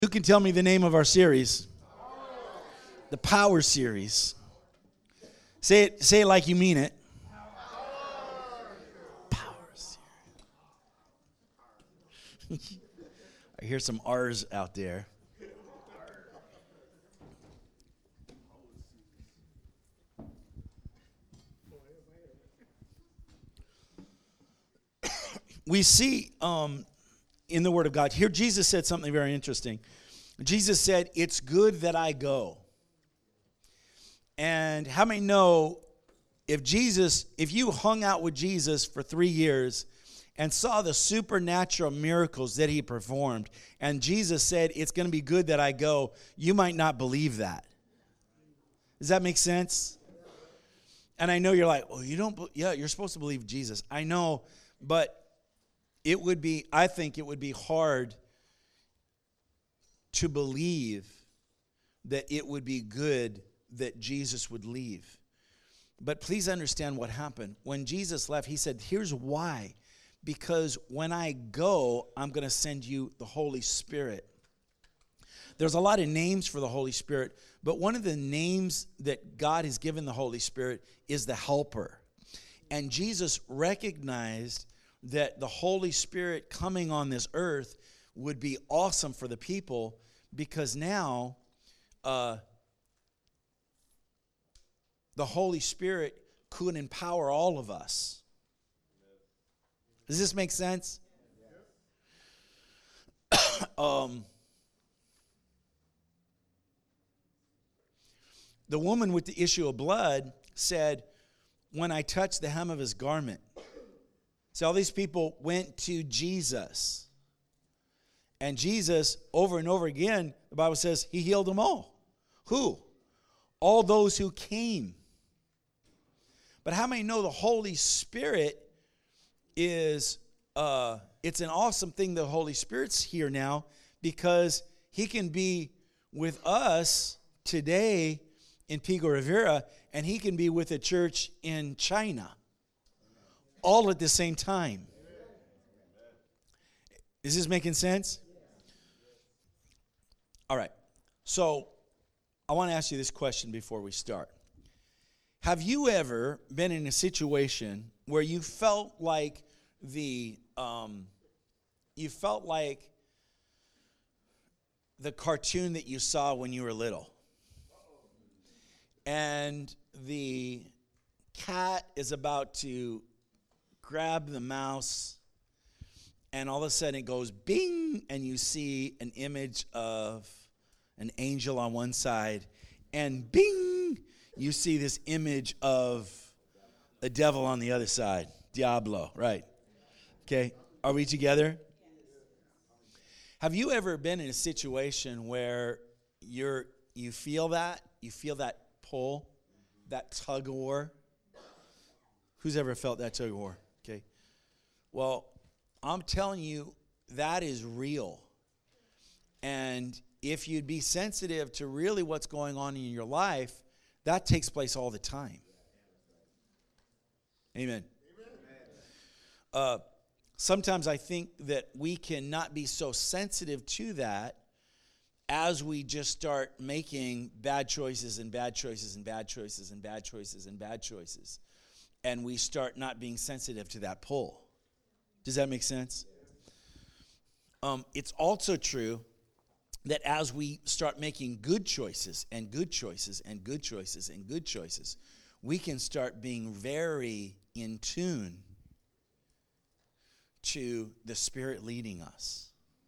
Who can tell me the name of our series? The Power Series. Say it like you mean it. Power Series. I hear some R's out there. We see in the Word of God, here Jesus said something very interesting. Jesus said, "It's good that I go." And how many know if you hung out with Jesus for 3 years and saw the supernatural miracles that he performed, and Jesus said, "It's going to be good that I go," you might not believe that. Does that make sense? And I know you're like, "Oh, you don't, yeah, you're supposed to believe Jesus." I know, but I think it would be hard to believe that it would be good that Jesus would leave. But please understand what happened. When Jesus left, he said, "Here's why. Because when I go, I'm going to send you the Holy Spirit." There's a lot of names for the Holy Spirit, but one of the names that God has given the Holy Spirit is the Helper. And Jesus recognized that the Holy Spirit coming on this earth would be awesome for the people, because now the Holy Spirit could empower all of us. Does this make sense? The woman with the issue of blood said, "When I touched the hem of his garment." So all these people went to Jesus. And Jesus, over and over again, the Bible says he healed them all. Who? All those who came. But how many know the Holy Spirit is, it's an awesome thing the Holy Spirit's here now, because he can be with us today in Pico Rivera, and he can be with a church in China. All at the same time. Is this making sense? All right. So I want to ask you this question before we start. Have you ever been in a situation where you felt like the cartoon that you saw when you were little? And the cat is about to grab the mouse, and all of a sudden it goes bing, and you see an image of an angel on one side, and bing, you see this image of a devil on the other side. Diablo, right? Okay, are we together? Have you ever been in a situation where you feel that pull, that tug of war? Who's ever felt that tug of war? Okay. Well, I'm telling you, that is real. And if you'd be sensitive to really what's going on in your life, that takes place all the time. Amen. Sometimes I think that we cannot be so sensitive to that as we just start making bad choices and bad choices and bad choices and bad choices and bad choices. And we start not being sensitive to that pull. Does that make sense? It's also true that as we start making good choices and good choices and good choices and good choices, we can start being very in tune to the Spirit leading us.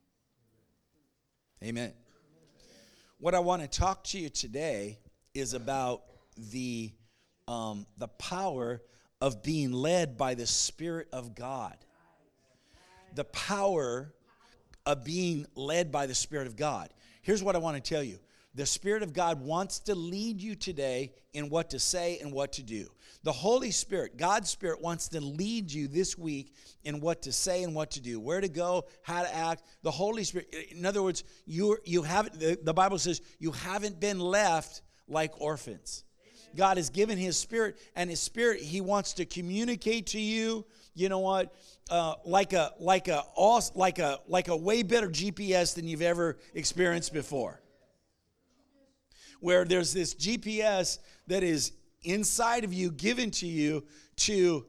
Amen. What I want to talk to you today is about the power of being led by the Spirit of God. The power of being led by the Spirit of God. Here's what I want to tell you. The Spirit of God wants to lead you today in what to say and what to do. The Holy Spirit, God's Spirit, wants to lead you this week in what to say and what to do, where to go, how to act. The Holy Spirit, in other words, the Bible says you haven't been left like orphans. God has given His Spirit, and His Spirit, He wants to communicate to you you know what, like a way better GPS than you've ever experienced before. Where there's this GPS that is inside of you, given to you to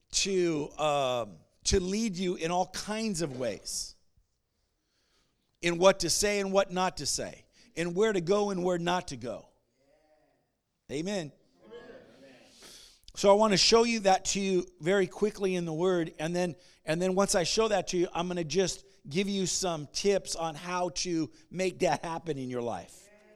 lead you in all kinds of ways, in what to say and what not to say, in where to go and where not to go. Amen. So I want to show you that to you very quickly in the Word, and then once I show that to you, I'm going to just give you some tips on how to make that happen in your life.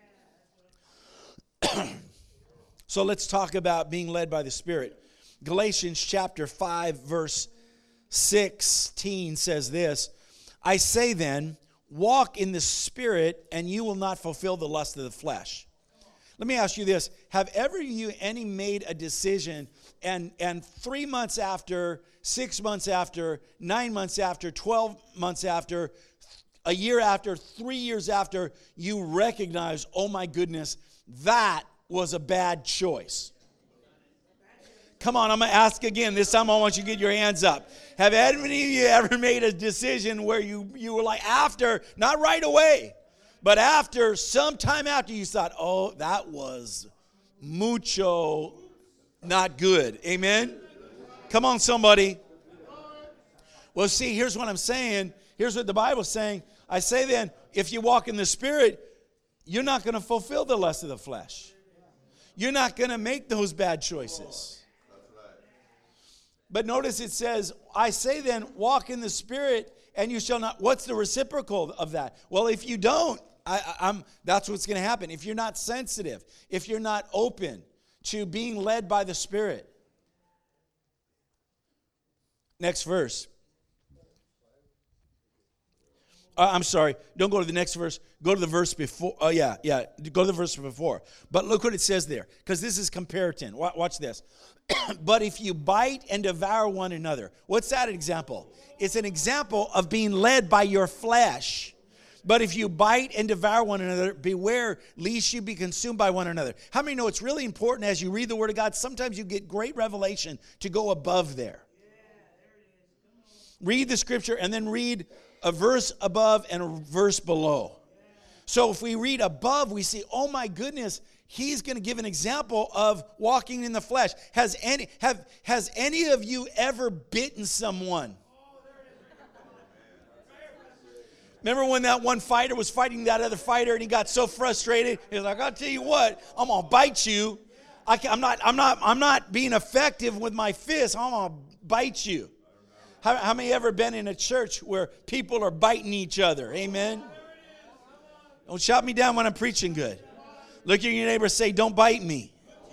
So let's talk about being led by the Spirit. Galatians chapter 5, verse 16 says this, I say then, walk in the Spirit, and you will not fulfill the lust of the flesh. Let me ask you this. Have ever you any made a decision and 3 months after, 6 months after, 9 months after, 12 months after, a year after, 3 years after, you recognize, oh my goodness, that was a bad choice? Come on, I'm going to ask again. This time I want you to get your hands up. Have any of you ever made a decision where you were like after, not right away, but after, some time after, you thought, oh, that was mucho not good. Amen? Come on, somebody. Well, see, here's what I'm saying. Here's what the Bible's saying. I say then, if you walk in the Spirit, you're not going to fulfill the lust of the flesh. You're not going to make those bad choices. But notice it says, I say then, walk in the Spirit, and you shall not. What's the reciprocal of that? Well, if you don't, that's what's going to happen. If you're not sensitive, if you're not open to being led by the Spirit. Next verse. I'm sorry. Don't go to the next verse. Go to the verse before. Oh, yeah. Go to the verse before. But look what it says there, because this is comparison. Watch this. But if you bite and devour one another. What's that example? It's an example of being led by your flesh. But if you bite and devour one another, beware lest you be consumed by one another. How many know it's really important as you read the Word of God, sometimes you get great revelation to go above there. Read the Scripture and then read a verse above and a verse below. So if we read above, we see, oh my goodness, he's going to give an example of walking in the flesh. Has any of you ever bitten someone? Remember when that one fighter was fighting that other fighter and he got so frustrated? He was like, I'll tell you what, I'm going to bite you. I'm not being effective with my fist. I'm going to bite you. How many ever been in a church where people are biting each other? Amen. Don't shout me down when I'm preaching good. Look at your neighbor and say, don't bite me.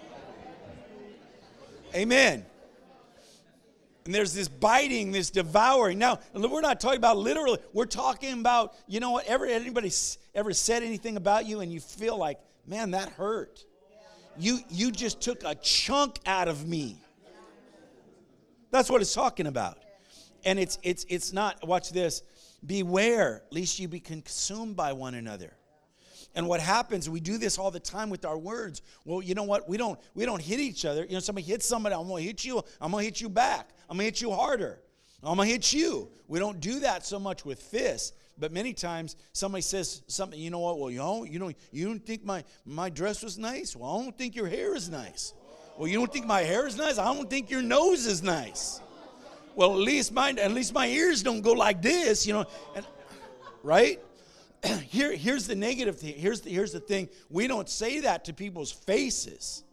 Amen. And there's this biting, this devouring. Now, we're not talking about literally. We're talking about, you know what, anybody ever said anything about you and you feel like, man, that hurt. You just took a chunk out of me. That's what it's talking about. And it's not, watch this, beware lest you be consumed by one another. And what happens, we do this all the time with our words. Well, you know what? We don't hit each other. You know, somebody hits somebody, I'm going to hit you. I'm going to hit you back. I'm going to hit you harder. I'm going to hit you. We don't do that so much with fists. But many times somebody says something, you know what? Well, you don't think my dress was nice? Well, I don't think your hair is nice. Well, you don't think my hair is nice? I don't think your nose is nice. Well, at least my ears don't go like this, you know. And, right? Here's the negative thing. Here's the thing. We don't say that to people's faces.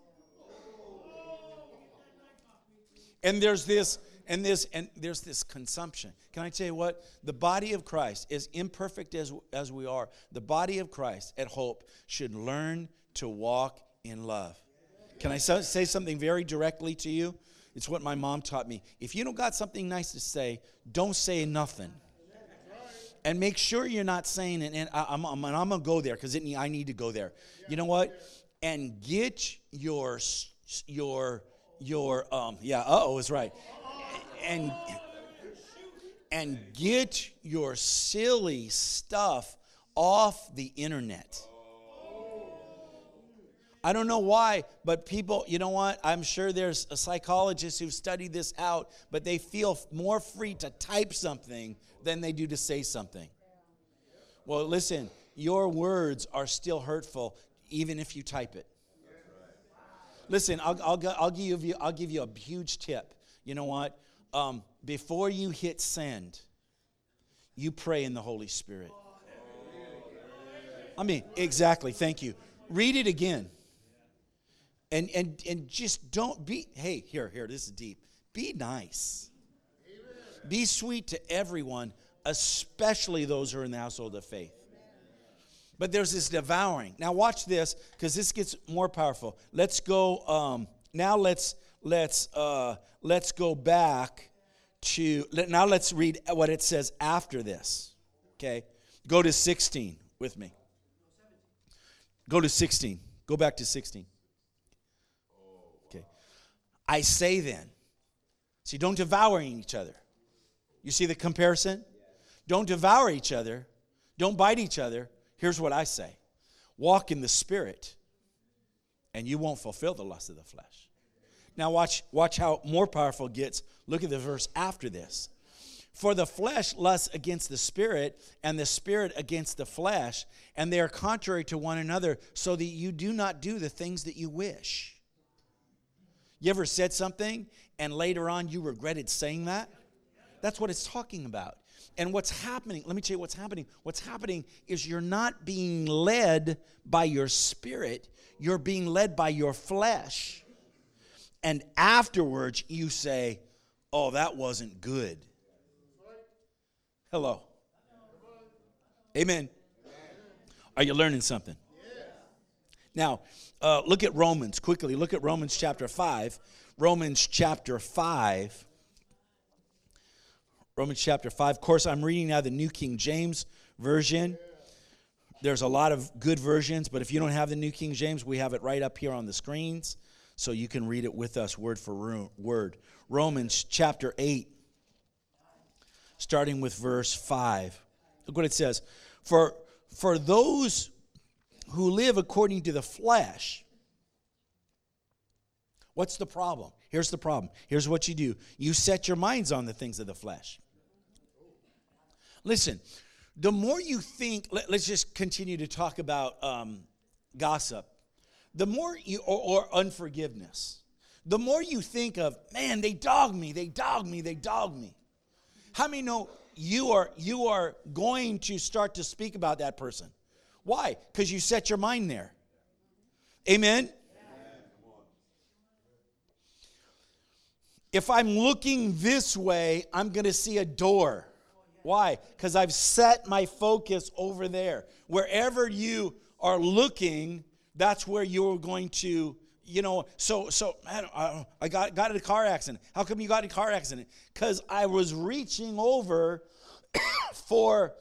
And there's this consumption. Can I tell you what? The body of Christ, as imperfect as we are, the body of Christ at Hope should learn to walk in love. Can I say something very directly to you? It's what my mom taught me. If you don't got something nice to say, don't say nothing. And make sure you're not saying it. And I'm going to go there because I need to go there. You know what? And get your is right. And get your silly stuff off the internet. I don't know why, but people, you know what? I'm sure there's a psychologist who've studied this out, but they feel more free to type something than they do to say something. Well, listen, your words are still hurtful even if you type it. Listen, I'll give you a huge tip. You know what? Before you hit send, you pray in the Holy Spirit. I mean, exactly. Thank you. Read it again. And just don't be, hey, here, this is deep. Be nice. Be sweet to everyone, especially those who are in the household of faith. But there's this devouring. Now watch this, because this gets more powerful. Let's go, now let's go back to, now let's read what it says after this. Okay? Go to 16 with me. Go to 16. Go back to 16. Okay. I say then. See, don't devour each other. You see the comparison? Don't devour each other. Don't bite each other. Here's what I say. Walk in the Spirit, and you won't fulfill the lust of the flesh. Now watch how more powerful it gets. Look at the verse after this. For the flesh lusts against the Spirit, and the Spirit against the flesh, and they are contrary to one another, so that you do not do the things that you wish. You ever said something, and later on you regretted saying that? That's what it's talking about. And what's happening, let me tell you what's happening. What's happening is you're not being led by your spirit. You're being led by your flesh. And afterwards you say, oh, that wasn't good. Hello. Amen. Are you learning something? Now, look at Romans quickly. Look at Romans chapter 5. Romans chapter 5. Romans chapter 5. Of course, I'm reading now the New King James Version. There's a lot of good versions, but if you don't have the New King James, we have it right up here on the screens, so you can read it with us word for word. Romans chapter 8, starting with verse 5. Look what it says. For those who live according to the flesh, what's the problem? Here's the problem. Here's what you do. You set your minds on the things of the flesh. Listen, the more you think, let's just continue to talk about gossip. The more you, or unforgiveness. The more you think of, man, they dogged me. How many know you are going to start to speak about that person? Why? Because you set your mind there. Amen? If I'm looking this way, I'm going to see a door. Why? Because I've set my focus over there. Wherever you are looking, that's where you're going to, so man, I got in a car accident. How come you got in a car accident? Because I was reaching over for,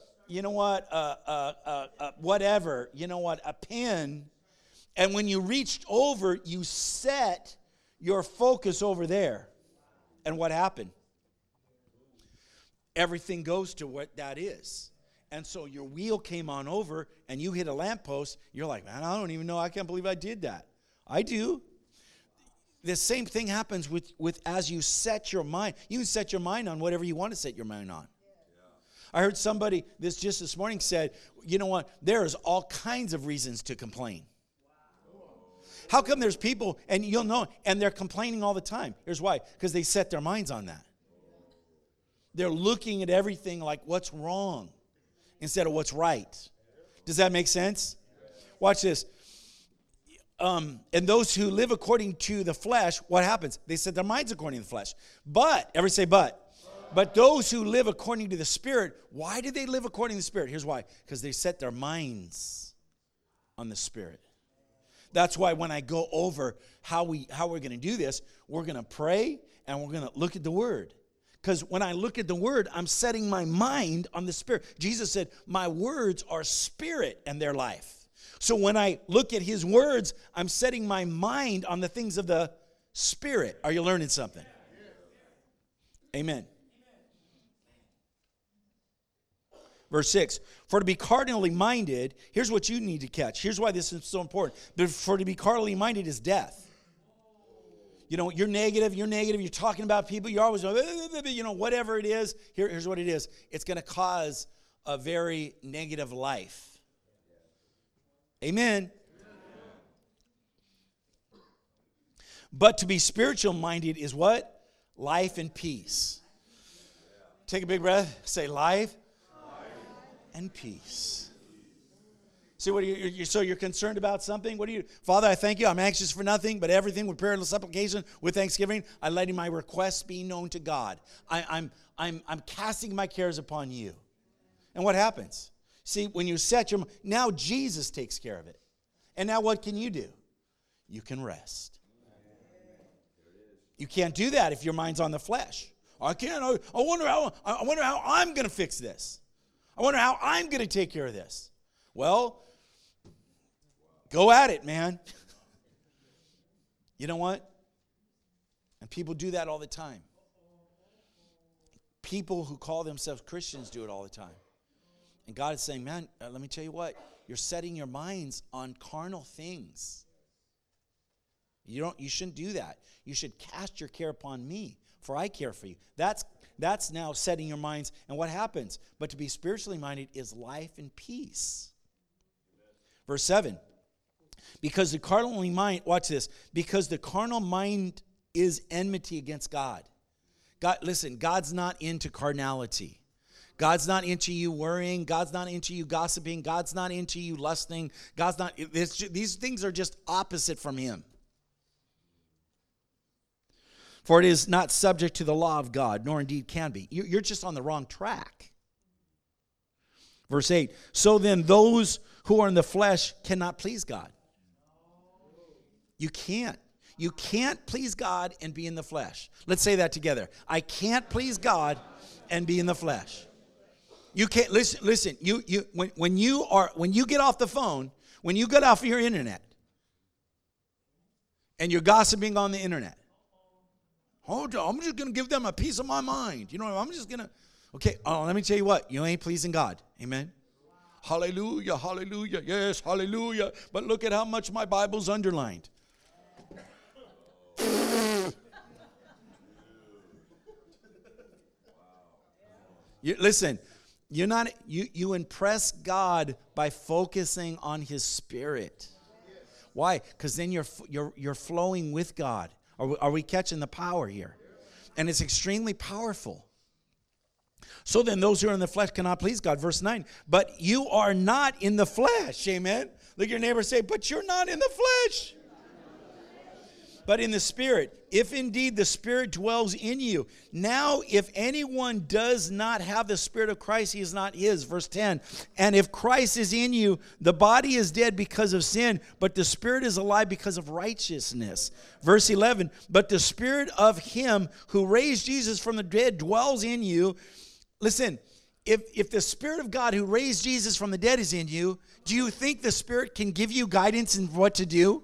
whatever, a pen. And when you reached over, you set your focus over there. And what happened? Everything goes to what that is. And so your wheel came on over and you hit a lamppost. You're like, man, I don't even know. I can't believe I did that. I do. The same thing happens with as you set your mind. You can set your mind on whatever you want to set your mind on. I heard somebody this morning said, you know what? There's all kinds of reasons to complain. How come there's people, and you'll know, and they're complaining all the time? Here's why. Because they set their minds on that. They're looking at everything like what's wrong instead of what's right. Does that make sense? Watch this. And those who live according to the flesh, what happens? They set their minds according to the flesh. But, everybody say but. But those who live according to the Spirit, why do they live according to the Spirit? Here's why. Because they set their minds on the Spirit. That's why when I go over how we're going to do this, we're going to pray and we're going to look at the Word. Because when I look at the Word, I'm setting my mind on the Spirit. Jesus said, my words are spirit and their life. So when I look at His words, I'm setting my mind on the things of the Spirit. Are you learning something? Amen. Verse 6, for to be carnally minded, here's what you need to catch. Here's why this is so important. For to be carnally minded is death. You know, you're negative, you're talking about people, you're always, you know, whatever it is, here's what it is. It's going to cause a very negative life. Amen. But to be spiritual minded is what? Life and peace. Take a big breath. Say life and peace. See, what so you're concerned about something? What do you, Father, I thank you. I'm anxious for nothing, but everything with prayer and supplication, with thanksgiving, I letting my requests be known to God. I'm casting my cares upon you. And what happens? See, when you set your, now Jesus takes care of it. And now what can you do? You can rest. You can't do that if your mind's on the flesh. I can't. I wonder how I'm going to fix this. I wonder how I'm going to take care of this. Well, go at it, man. You know what? And people do that all the time. People who call themselves Christians do it all the time. And God is saying, man, let me tell you what. You're setting your minds on carnal things. You shouldn't do that. You should cast your care upon me, for I care for you. That's now setting your minds. And what happens? But to be spiritually minded is life and peace. Verse 7. Because the carnal mind, watch this. Because the carnal mind is enmity against God. Listen, God's not into carnality. God's not into you worrying. God's not into you gossiping. God's not into you lusting. God's not. These things are just opposite from him. For it is not subject to the law of God, nor indeed can be. You're just on the wrong track. Verse 8. So then those who are in the flesh cannot please God. You can't. You can't please God and be in the flesh. Let's say that together. I can't please God and be in the flesh. You can't listen. When you get off the phone, when you get off your internet, and you're gossiping on the internet, I'm just gonna give them a piece of my mind. You know, I'm just gonna. Okay, let me tell you what. You ain't pleasing God. Amen. Hallelujah, hallelujah. Yes, hallelujah. But look at how much my Bible's underlined. Listen. You impress God by focusing on His Spirit. Why? Because then you're flowing with God. Are we catching the power here? And it's extremely powerful. So then those who are in the flesh cannot please God. Verse 9. But you are not in the flesh. Amen. Look at your neighbor, say, but you're not in the flesh, but in the Spirit, if indeed the Spirit dwells in you. Now, if anyone does not have the Spirit of Christ, he is not his. Verse 10, and if Christ is in you, the body is dead because of sin, but the Spirit is alive because of righteousness. Verse 11, but the Spirit of him who raised Jesus from the dead dwells in you. Listen, if the Spirit of God who raised Jesus from the dead is in you, do you think the Spirit can give you guidance in what to do?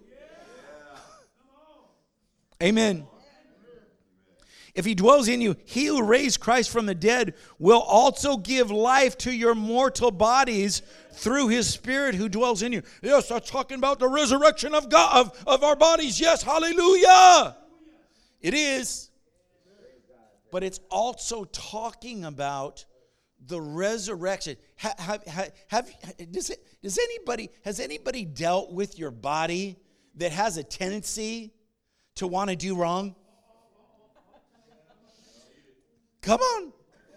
Amen. If he dwells in you, he who raised Christ from the dead will also give life to your mortal bodies through his Spirit who dwells in you. Yes, I'm talking about the resurrection of God, of our bodies. Yes, hallelujah. It is. But it's also talking about the resurrection. Has anybody dealt with your body that has a tendency to want to do wrong? Come on.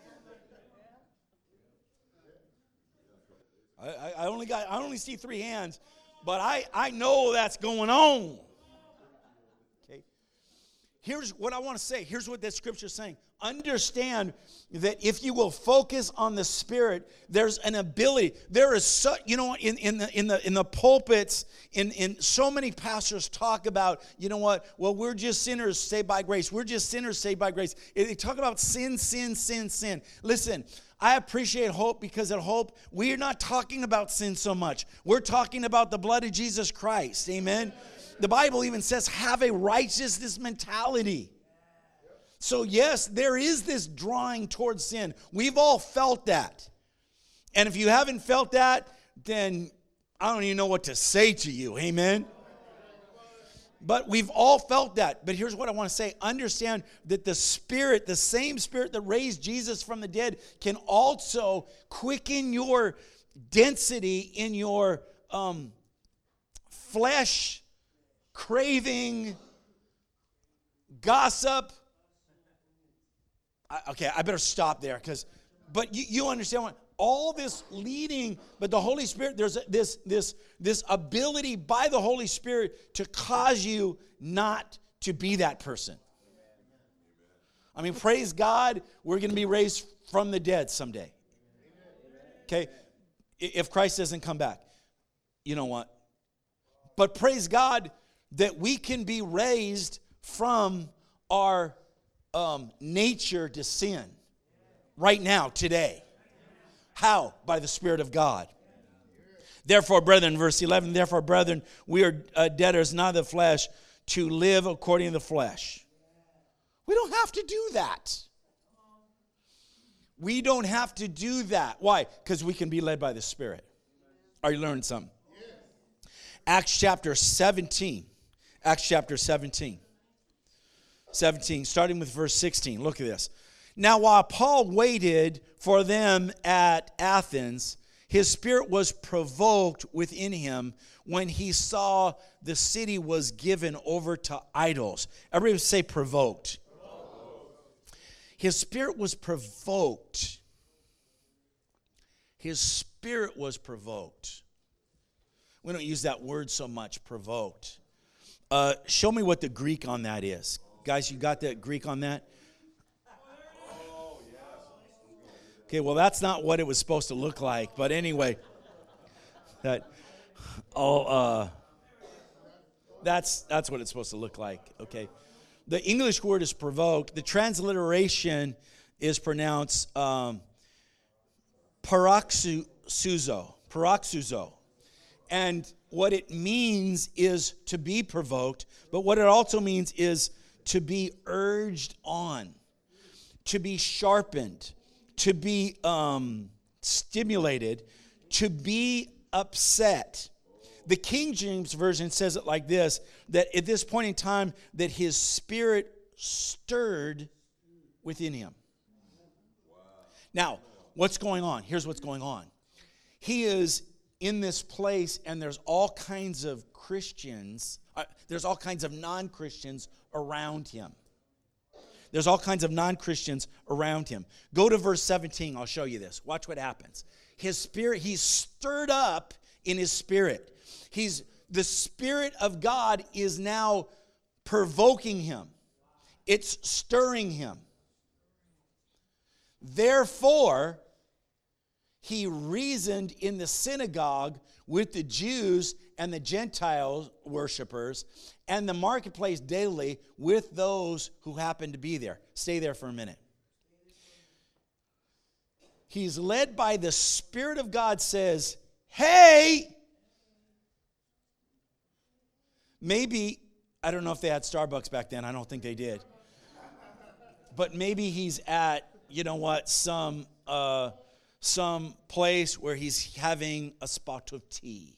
I only see 3 hands, but I know that's going on. Okay. Here's what I want to say. Here's what that scripture is saying. Understand that if you will focus on the Spirit, there's an ability. There is such, in the pulpits, in so many pastors talk about, you know what? Well, we're just sinners saved by grace. We're just sinners saved by grace. They talk about sin, sin, sin, sin. Listen, I appreciate Hope because at Hope, we're not talking about sin so much. We're talking about the blood of Jesus Christ. Amen. The Bible even says, have a righteousness mentality. So yes, there is this drawing towards sin. We've all felt that. And if you haven't felt that, then I don't even know what to say to you. Amen. But we've all felt that. But here's what I want to say. Understand that the Spirit, the same Spirit that raised Jesus from the dead, can also quicken your density in your flesh, craving, gossip. Okay, I better stop there but you understand what all this leading, but the Holy Spirit, there's this ability by the Holy Spirit to cause you not to be that person. I mean, praise God, we're going to be raised from the dead someday. Okay? If Christ doesn't come back. You know what? But praise God that we can be raised from our nature to sin right now, today. How? By the Spirit of God. Therefore, brethren, verse 11, therefore, brethren, we are debtors, not of the flesh, to live according to the flesh. We don't have to do that. We don't have to do that. Why? Because we can be led by the Spirit. Are you learning something? Acts chapter 17. Acts chapter 17. 17, starting with verse 16. Look at this. Now, while Paul waited for them at Athens, his spirit was provoked within him when he saw the city was given over to idols. Everybody say provoked. His spirit was provoked. His spirit was provoked. We don't use that word so much, provoked. Show me what the Greek on that is. Guys, you got the Greek on that? Okay, well, that's not what it was supposed to look like. But anyway, that's what it's supposed to look like. Okay, the English word is provoked. The transliteration is pronounced paroxuzo. And what it means is to be provoked, but what it also means is to be urged on, to be sharpened, to be stimulated, to be upset. The King James Version says it like this, that at this point in time, that his spirit stirred within him. Now, what's going on? Here's what's going on. He is in this place, and there's all kinds of Christians, there's all kinds of non-Christians around him. There's all kinds of non-Christians around him. Go to verse 17. I'll show you this. Watch what happens. His spirit, he's stirred up in his spirit. The Spirit of God is now provoking him. It's stirring him. Therefore, he reasoned in the synagogue with the Jews and the Gentile worshipers and the marketplace daily with those who happened to be there. Stay there for a minute. He's led by the Spirit of God, says, hey, maybe, I don't know if they had Starbucks back then. I don't think they did. But maybe he's at, you know what, some place where he's having a spot of tea.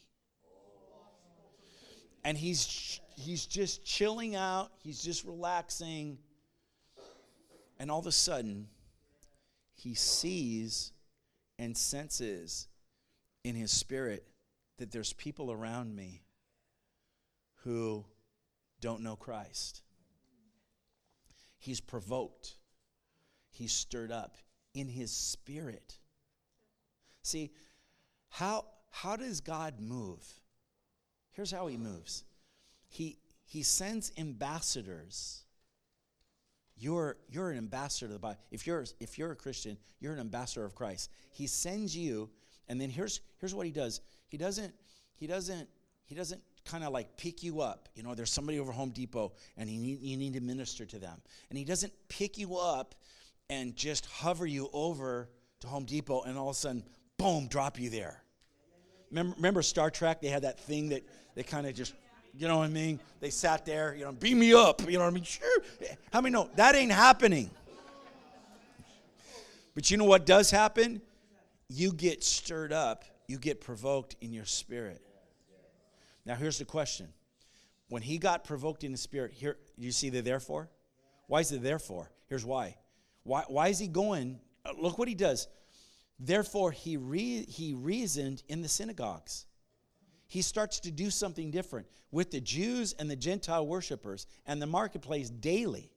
And he's just chilling out. He's just relaxing. And all of a sudden, he sees and senses in his spirit that there's people around me who don't know Christ. He's provoked. He's stirred up in his spirit. See, how does God move? Here's how he moves. He sends ambassadors. You're an ambassador to the Bible. If you're a Christian, you're an ambassador of Christ. He sends you, and then here's what he does. He doesn't kind of like pick you up. You know, there's somebody over Home Depot, and you need to minister to them. And he doesn't pick you up and just hover you over to Home Depot, and all of a sudden, boom, drop you there. Remember Star Trek? They had that thing that they kind of just, you know what I mean? They sat there, you know, beam me up. You know what I mean? Sure. How many know? That ain't happening. But you know what does happen? you get stirred up, you get provoked in your spirit. Now here's the question. When he got provoked in the spirit, here you see the therefore? Why is it therefore? Here's why. Why is he going? Look what he does. Therefore, he reasoned in the synagogues. He starts to do something different with the Jews and the Gentile worshipers and the marketplace daily.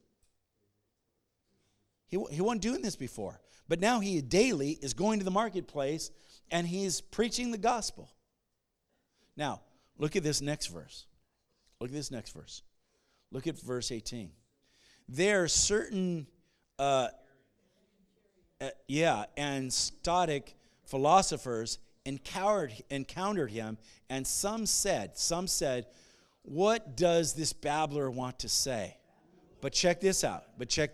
He wasn't doing this before. But now he daily is going to the marketplace and he's preaching the gospel. Now, look at this next verse. Look at this next verse. Look at verse 18. There are certain, and Stoic philosophers encountered him, and some said, what does this babbler want to say? But check this out.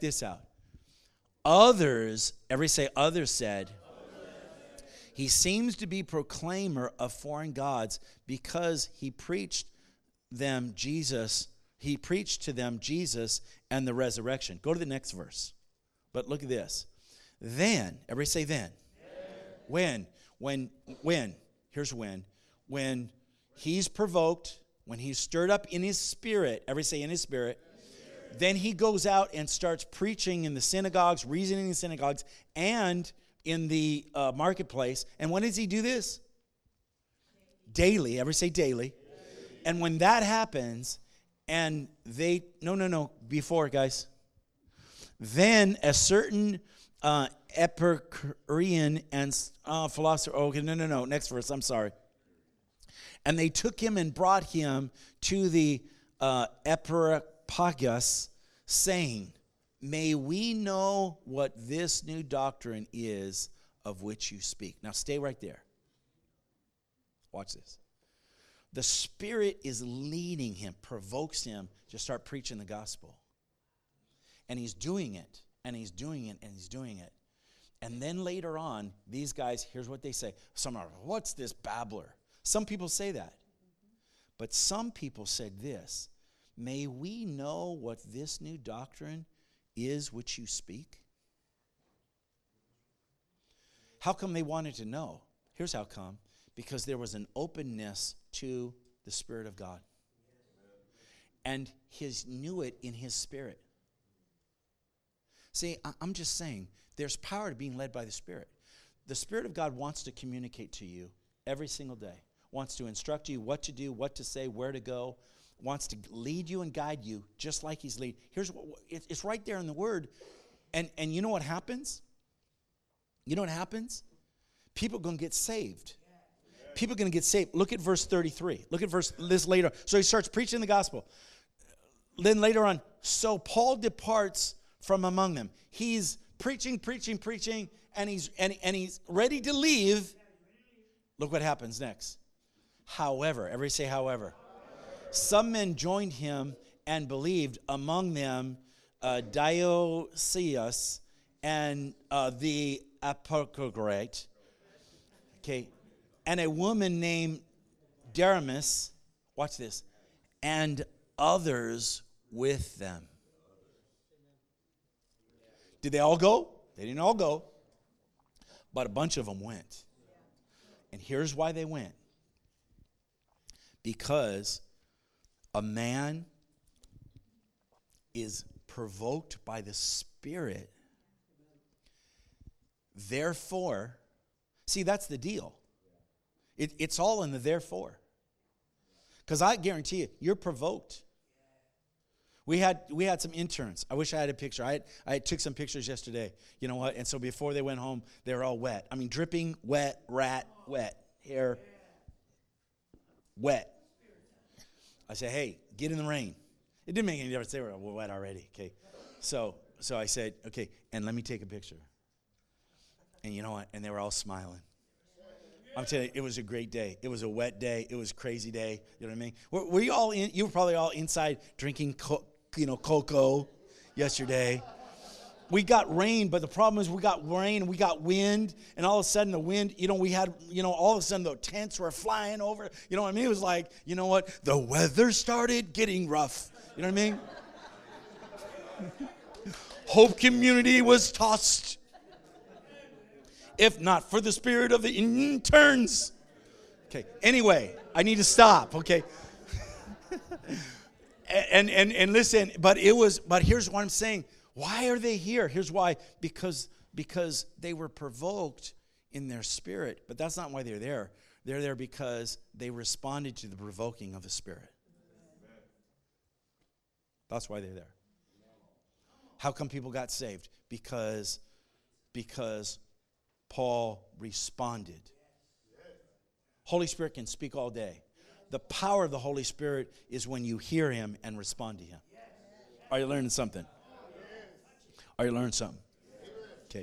Others, everybody say others said, he seems to be proclaimer of foreign gods because he preached to them Jesus and the resurrection. Go to the next verse. But look at this. Then, everybody say then. When? Here's when. When he's provoked, when he's stirred up in his spirit, everybody say in his spirit. Then he goes out and starts preaching in the synagogues, reasoning in the synagogues, and in the marketplace. And when does he do this? Daily. Everybody say daily. And when that happens, and they, before, guys. Then a certain Epicurean and philosopher, next verse, I'm sorry. And they took him and brought him to the Areopagus, saying, may we know what this new doctrine is of which you speak. Now stay right there. Watch this. The Spirit is leading him, provokes him to start preaching the gospel. And he's doing it, and he's doing it, and he's doing it. And then later on, these guys, here's what they say. Some are, what's this babbler? Some people say that. But some people said this, may we know what this new doctrine is which you speak? How come they wanted to know? Here's how come. Because there was an openness to the Spirit of God. And he knew it in his spirit. See, I'm just saying, there's power to being led by the Spirit. The Spirit of God wants to communicate to you every single day. Wants to instruct you what to do, what to say, where to go. Wants to lead you and guide you just like he's leading. Here's what it's right there in the Word. And you know what happens? You know what happens? People are going to get saved. People are going to get saved. Look at verse 33. Look at this later. So he starts preaching the gospel. Then later on, so Paul departs from among them. He's preaching, and he's ready to leave. Look what happens next. However, everybody say however. Some men joined him and believed, among them Dionysius and the Apocrite. Okay. And a woman named Damaris, watch this, and others with them. Did they all go? They didn't all go. But a bunch of them went. And here's why they went. Because a man is provoked by the Spirit. Therefore, see, that's the deal. It's all in the therefore. Because I guarantee you, you're provoked. We had some interns. I wish I had a picture. I took some pictures yesterday. You know what? And so before they went home, they were all wet. I mean, dripping, wet, rat, wet, hair, wet. I said, hey, get in the rain. It didn't make any difference. They were wet already. Okay. So I said, okay, and let me take a picture. And you know what? And they were all smiling. I'm telling you, it was a great day. It was a wet day. It was a crazy day. You know what I mean? Were you all in? You were probably all inside drinking, cocoa yesterday. We got rain, but the problem is we got rain and we got wind, and all of a sudden the wind, we had, all of a sudden the tents were flying over. You know what I mean? It was like, you know what? The weather started getting rough. You know what I mean? Hope Community was tossed. If not for the spirit of the interns. Okay, anyway, I need to stop, okay? and listen, but here's what I'm saying. Why are they here? Here's why. Because they were provoked in their spirit, but that's not why they're there. They're there because they responded to the provoking of the Spirit. That's why they're there. How come people got saved? Because Paul responded. Holy Spirit can speak all day. The power of the Holy Spirit is when you hear him and respond to him. Are you learning something? Are you learning something? Okay.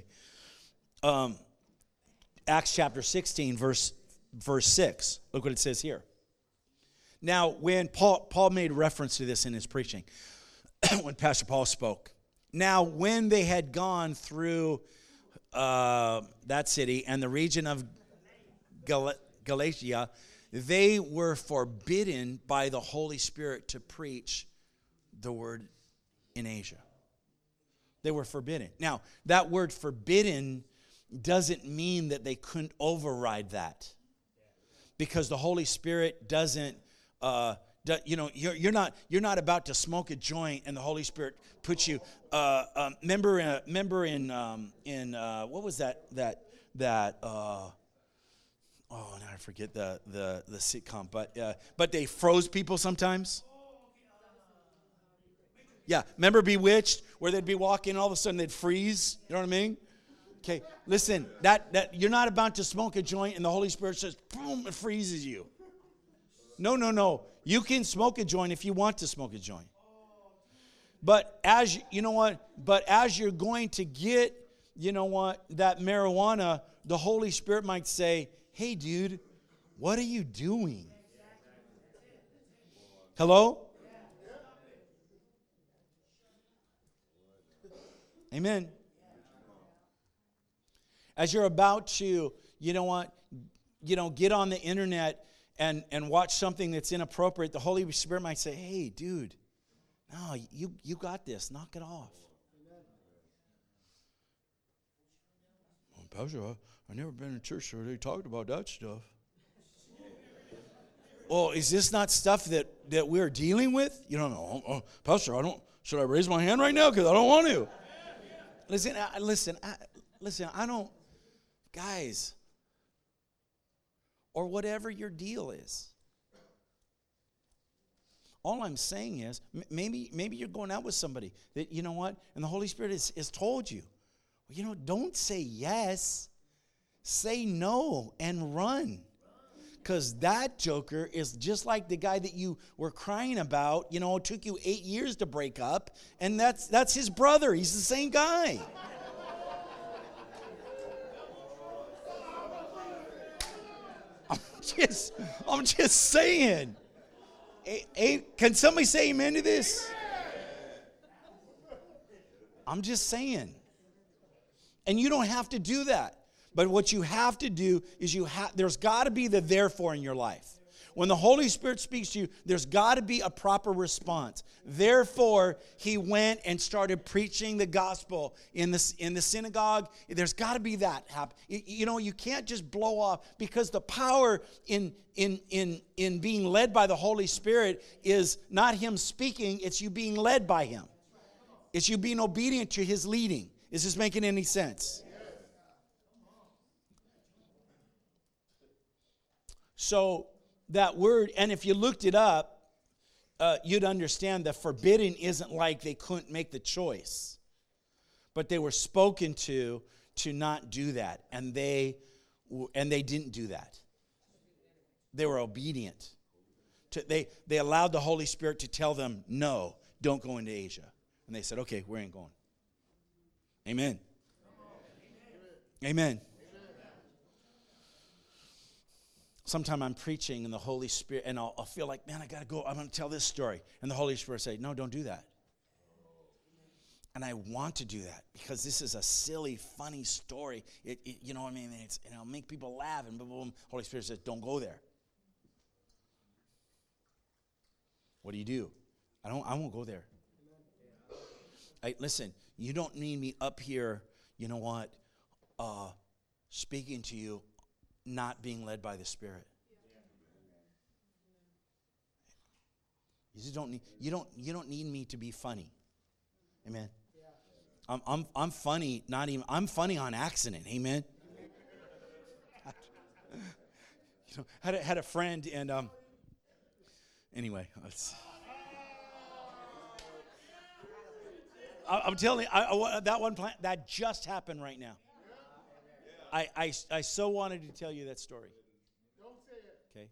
Acts chapter 16, verse 6. Look what it says here. Now, when Paul made reference to this in his preaching, when Pastor Paul spoke. Now, when they had gone through that city and the region of Galatia, they were forbidden by the Holy Spirit to preach the word in Asia. They were forbidden. Now, that word forbidden doesn't mean that they couldn't override that. Because the Holy Spirit doesn't, you're not about to smoke a joint and the Holy Spirit puts you. Remember in what was that? Now I forget the sitcom, but they froze people sometimes. Yeah, remember Bewitched, where they'd be walking and all of a sudden they'd freeze. You know what I mean? Okay, listen, that you're not about to smoke a joint and the Holy Spirit says, boom, it freezes you. No. You can smoke a joint if you want to smoke a joint. But as you're going to get, that marijuana, the Holy Spirit might say, hey, dude, what are you doing? Hello? Amen. As you're about to, get on the internet and watch something that's inappropriate, the Holy Spirit might say, hey, dude, no, you got this. Knock it off. Well, Pastor, I've never been in church where they talked about that stuff. Well, is this not stuff that we're dealing with? You don't know. Pastor, should I raise my hand right now? Because I don't want to. Listen, I don't, guys, or whatever your deal is. All I'm saying is, maybe you're going out with somebody that, and the Holy Spirit has told you, don't say yes, say no and run. Because that joker is just like the guy that you were crying about. It took you 8 years to break up, and that's his brother. He's the same guy. I'm just saying. Can somebody say amen to this? I'm just saying. And you don't have to do that. But what you have to do is there's got to be the therefore in your life. When the Holy Spirit speaks to you, there's got to be a proper response. Therefore, he went and started preaching the gospel in the synagogue. There's got to be that happen. You can't just blow off, because the power in being led by the Holy Spirit is not him speaking, it's you being led by him. It's you being obedient to his leading. Is this making any sense? So that word, and if you looked it up, you'd understand that forbidden isn't like they couldn't make the choice, but they were spoken to not do that, and they didn't do that. They were obedient. They allowed the Holy Spirit to tell them, no, don't go into Asia. And they said, okay, we ain't going. Amen. Amen. Sometime I'm preaching and the Holy Spirit, and I'll feel like, man, I got to go. I'm going to tell this story. And the Holy Spirit say, no, don't do that. And I want to do that because this is a silly, funny story. You know what I mean? It'll make people laugh, and boom, Holy Spirit says, don't go there. What do? I won't go there. Listen, you don't need me up here, speaking to you, not being led by the Spirit. You just don't need, you don't need me to be funny. Amen. I'm funny, I'm funny on accident. Amen. Had a friend, and anyway, I'm telling you, that one plan that just happened right now. I so wanted to tell you that story. Don't say it. Okay.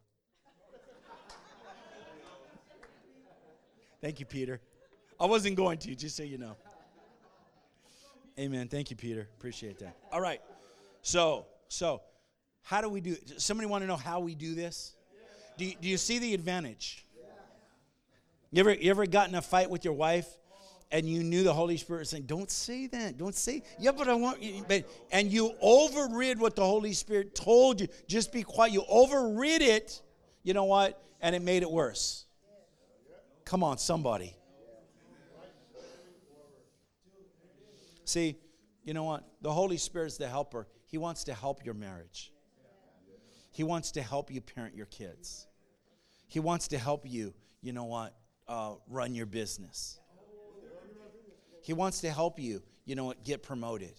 Thank you, Peter. I wasn't going to, just so you know. Amen. Thank you, Peter. Appreciate that. All right. So how do we do it? Somebody want to know how we do this? Do you see the advantage? You ever got in a fight with your wife and you knew the Holy Spirit was saying, don't say that. Don't say, yeah, but I want you. And you overrid what the Holy Spirit told you. Just be quiet. You overrid it. You know what? And it made it worse. Come on, somebody. See, you know what? The Holy Spirit's the helper. He wants to help your marriage. He wants to help you parent your kids. He wants to help you, you know what, run your business. He wants to help you, you know what, get promoted.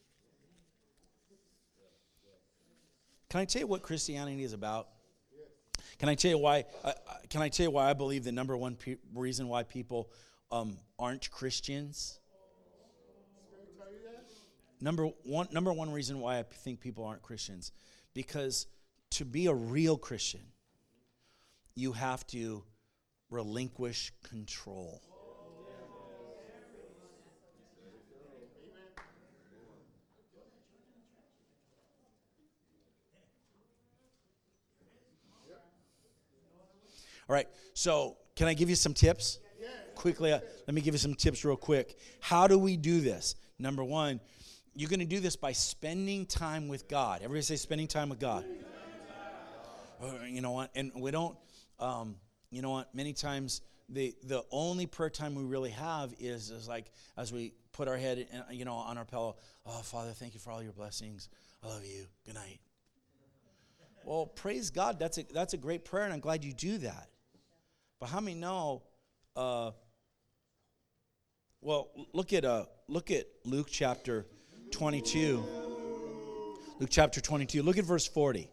Can I tell you what Christianity is about? Can I tell you why? I believe the number one reason why people aren't Christians? Number one reason why I think people aren't Christians, because to be a real Christian, you have to relinquish control. All right, so can I give you some tips? Quickly, let me give you some tips real quick. How do we do this? Number one, you're going to do this by spending time with God. Everybody say spending time with God. You know what? And we don't, you know what? Many times the only prayer time we really have is like as we put our head, you know, on our pillow. Oh, Father, thank you for all your blessings. I love you. Good night. Well, praise God. That's a great prayer, and I'm glad you do that. But how many know? Well, look at Luke chapter 22. Luke chapter 22. Look at verse 40.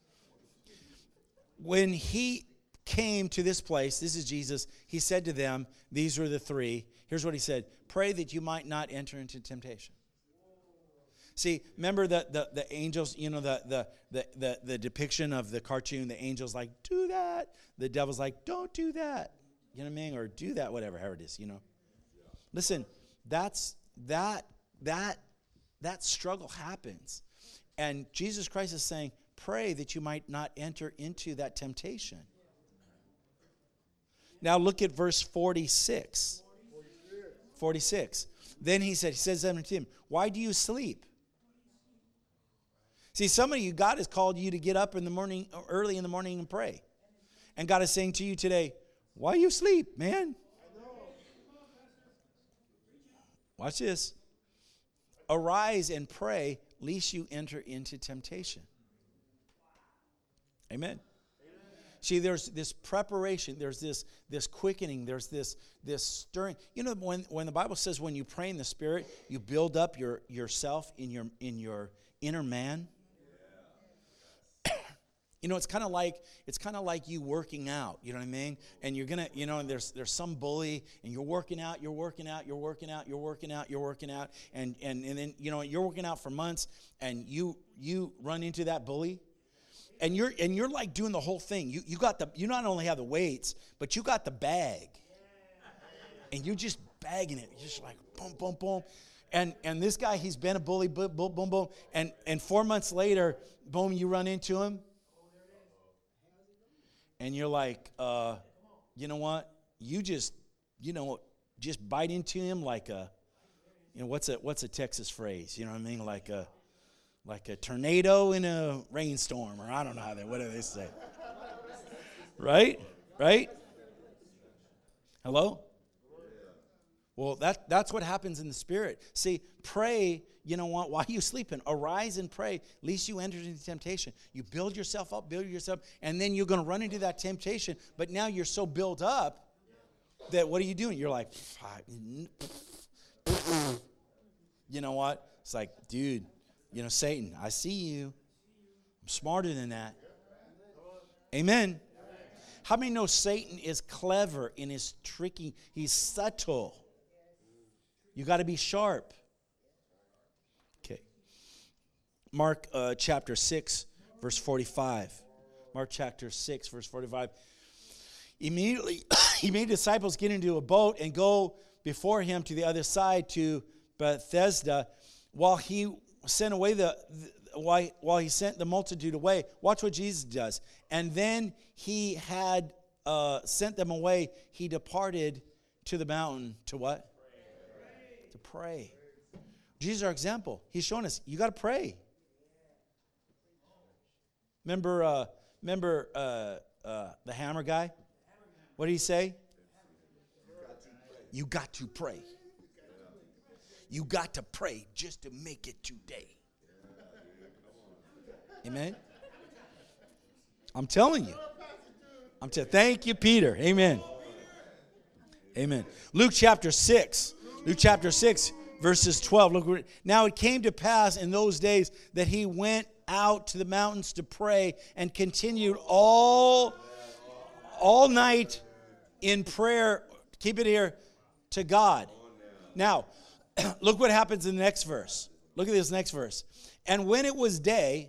When he came to this place, this is Jesus, he said to them, these were the three. Here's what he said: pray that you might not enter into temptation. See, remember the angels, you know, the depiction of the cartoon, the angels like, do that. The devil's like, don't do that. You know what I mean? Or do that, whatever, however it is, you know. Listen, that struggle happens. And Jesus Christ is saying, pray that you might not enter into that temptation. Now look at verse 46. 46. Then he says to him, why do you sleep? See, some of you, God has called you to get up in the morning, early in the morning, and pray. And God is saying to you today, why you sleep, man? Watch this. Arise and pray, lest you enter into temptation. Amen. See, there's this preparation, there's this quickening, there's this stirring. You know, when the Bible says when you pray in the Spirit, you build up yourself in your inner man. You know, it's kind of like you working out, you know what I mean? And you're gonna, you know, and there's some bully, and you're working out, and then, you know, you're working out for months, and you run into that bully, and you're like doing the whole thing. You not only have the weights, but you got the bag, and you're just bagging it, you're just like boom, boom, boom. And this guy, he's been a bully, boom, boom, boom, boom, and 4 months later, boom, you run into him. And you're like, you know what? You just bite into him like a, you know, what's a Texas phrase? You know what I mean? Like a tornado in a rainstorm, or I don't know what do they say? Right? Hello? Well, that's what happens in the spirit. See, pray, you know what, while you sleeping, arise and pray, lest you enter into temptation. You build yourself up, and then you're going to run into that temptation, but now you're so built up that what are you doing? You're like, you know what? It's like, dude, you know, Satan, I see you. I'm smarter than that. Amen. How many know Satan is clever in his tricking? He's subtle. You got to be sharp. Okay. Mark chapter 6, verse 45. Mark chapter 6, verse 45. Immediately, he made disciples get into a boat and go before him to the other side to Bethesda, while he sent away while he sent the multitude away. Watch what Jesus does. And then he had sent them away. He departed to the mountain to what? Pray. To pray. Jesus is our example. He's showing us you got to pray. Remember the hammer guy? What did he say? You got to pray. You got to pray just to make it today. Amen. I'm telling you. Thank you, Peter. Amen. Amen. Luke chapter 6. Luke chapter 6, verses 12. Look. Now it came to pass in those days that he went out to the mountains to pray and continued all night in prayer. Keep it here, to God. Now, look what happens in the next verse. Look at this next verse. And when it was day,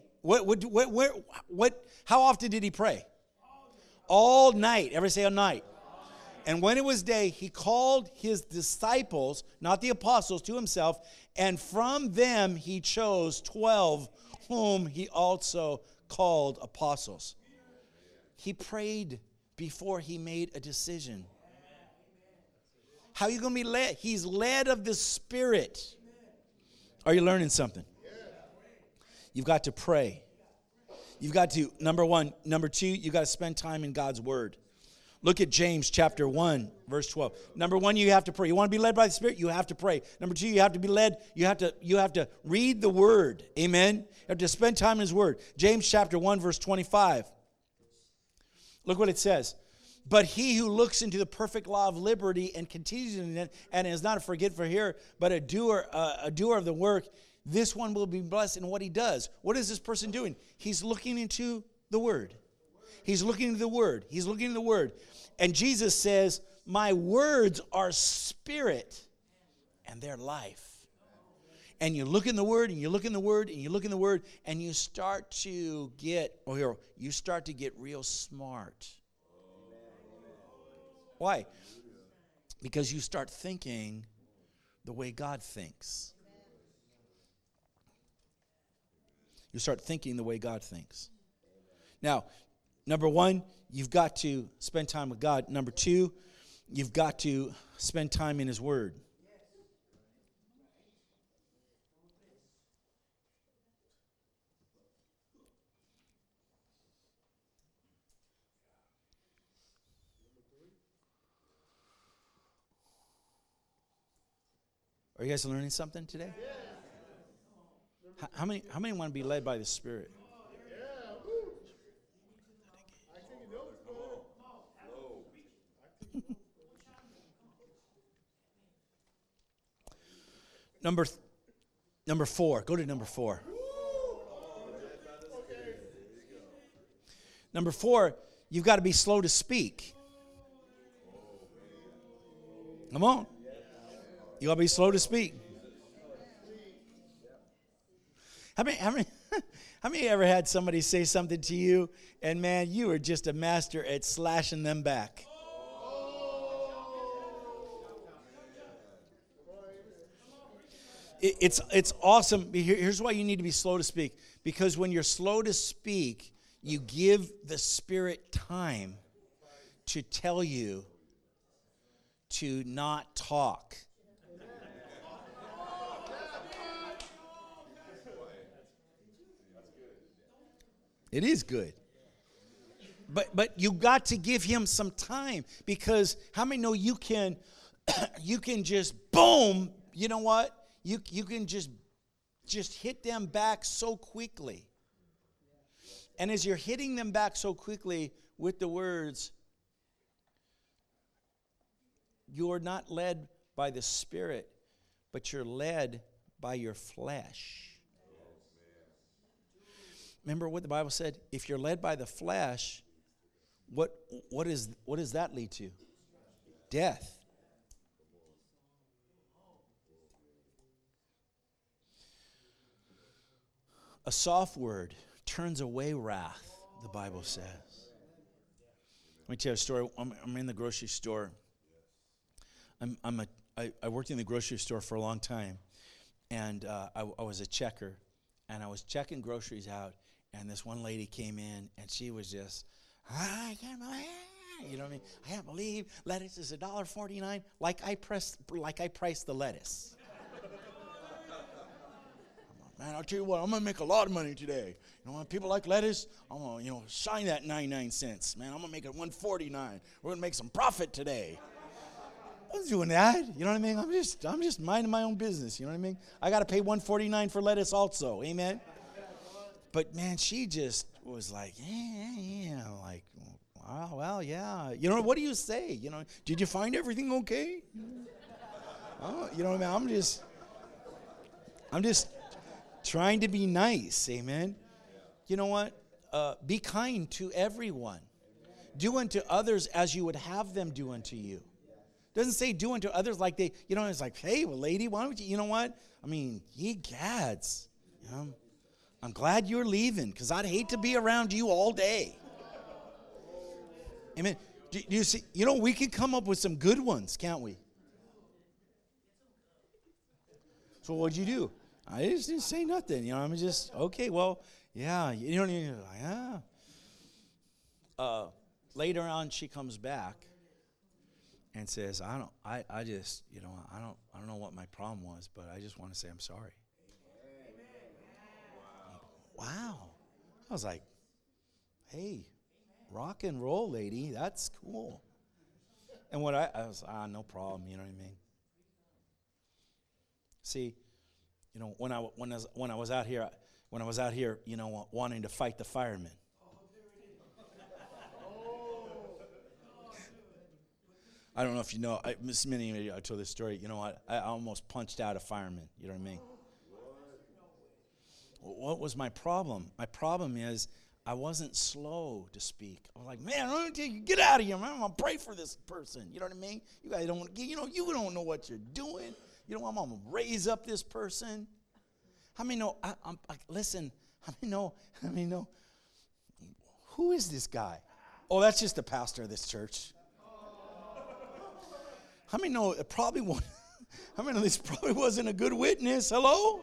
how often did he pray? All night. Everybody say all night. And when it was day, he called his disciples, not the apostles, to himself, and from them he chose 12, whom he also called apostles. He prayed before he made a decision. How are you going to be led? He's led of the Spirit. Are you learning something? You've got to pray. You've got to, number one. Number two, you've got to spend time in God's Word. Look at James chapter 1, verse 12. Number one, you have to pray. You want to be led by the Spirit? You have to pray. Number two, you have to be led. You have to read the Word. Amen? You have to spend time in His Word. James chapter 1, verse 25. Look what it says. But he who looks into the perfect law of liberty and continues in it, and is not a forgetful hearer, but a doer of the work, this one will be blessed in what he does. What is this person doing? He's looking into the Word. He's looking into the Word. He's looking into the Word. And Jesus says, my words are spirit and they're life. And you look in the Word, and you look in the Word, and you look in the Word, and you start to get, real smart. Why? Because you start thinking the way God thinks. You start thinking the way God thinks. Now, number one, you've got to spend time with God. Number two, you've got to spend time in His Word. Are you guys learning something today? How many want to be led by the Spirit? Number 4. Go to number 4. Number 4, you've got to be slow to speak. Come on. You got to be slow to speak. How many ever had somebody say something to you, and man, you were just a master at slashing them back? It's awesome. Here's why you need to be slow to speak. Because when you're slow to speak, you give the Spirit time to tell you to not talk. It is good. But you got to give Him some time, because how many know you can you can just boom, you know what? You can just hit them back so quickly. And as you're hitting them back so quickly with the words, you're not led by the Spirit, but you're led by your flesh. Remember what the Bible said? If you're led by the flesh, what does that lead to? Death. A soft word turns away wrath, the Bible says. Let me tell you a story. I'm in the grocery store. I worked in the grocery store for a long time, and I was a checker, and I was checking groceries out, and this one lady came in, and she was just, I can't believe, you know what I mean? I can't believe lettuce is $1.49, like I priced the lettuce. Man, I'll tell you what, I'm going to make a lot of money today. You know, when people like lettuce, I'm going to, shine that 99 cents. Man, I'm going to make it $1.49. We're going to make some profit today. I was doing that. You know what I mean? I'm just minding my own business. You know what I mean? I got to pay $1.49 for lettuce also. Amen? But, man, she just was like, yeah. Like, wow, well, yeah. You know, what do you say? You know, did you find everything okay? You know what I mean? I'm just trying to be nice, amen? You know what? Be kind to everyone. Do unto others as you would have them do unto you. Doesn't say do unto others like they, it's like, hey, well, lady, why don't you know what? I mean, ye gads. I'm glad you're leaving because I'd hate to be around you all day. Amen. Do you see, we can come up with some good ones, can't we? So what'd you do? I just didn't say nothing, I'm just, okay, well, yeah, yeah. Later on, she comes back and says, I don't know what my problem was, but I just want to say I'm sorry. Wow. I was like, hey, rock and roll, lady, that's cool. And what I was, no problem, you know what I mean? See, when I was out here, wanting to fight the firemen. I don't know if you know. Many of you, I told this story. You know what? I almost punched out a fireman. You know what I mean? What was my problem? My problem is I wasn't slow to speak. I was like, man, I'm gonna tell you, get out of here, man. I'm gonna pray for this person. You know what I mean? You guys don't, you don't know what you're doing. I'm gonna raise up this person. How many know? Listen. How many know? Who is this guy? Oh, that's just the pastor of this church. How many know? How many know this probably wasn't a good witness? Hello.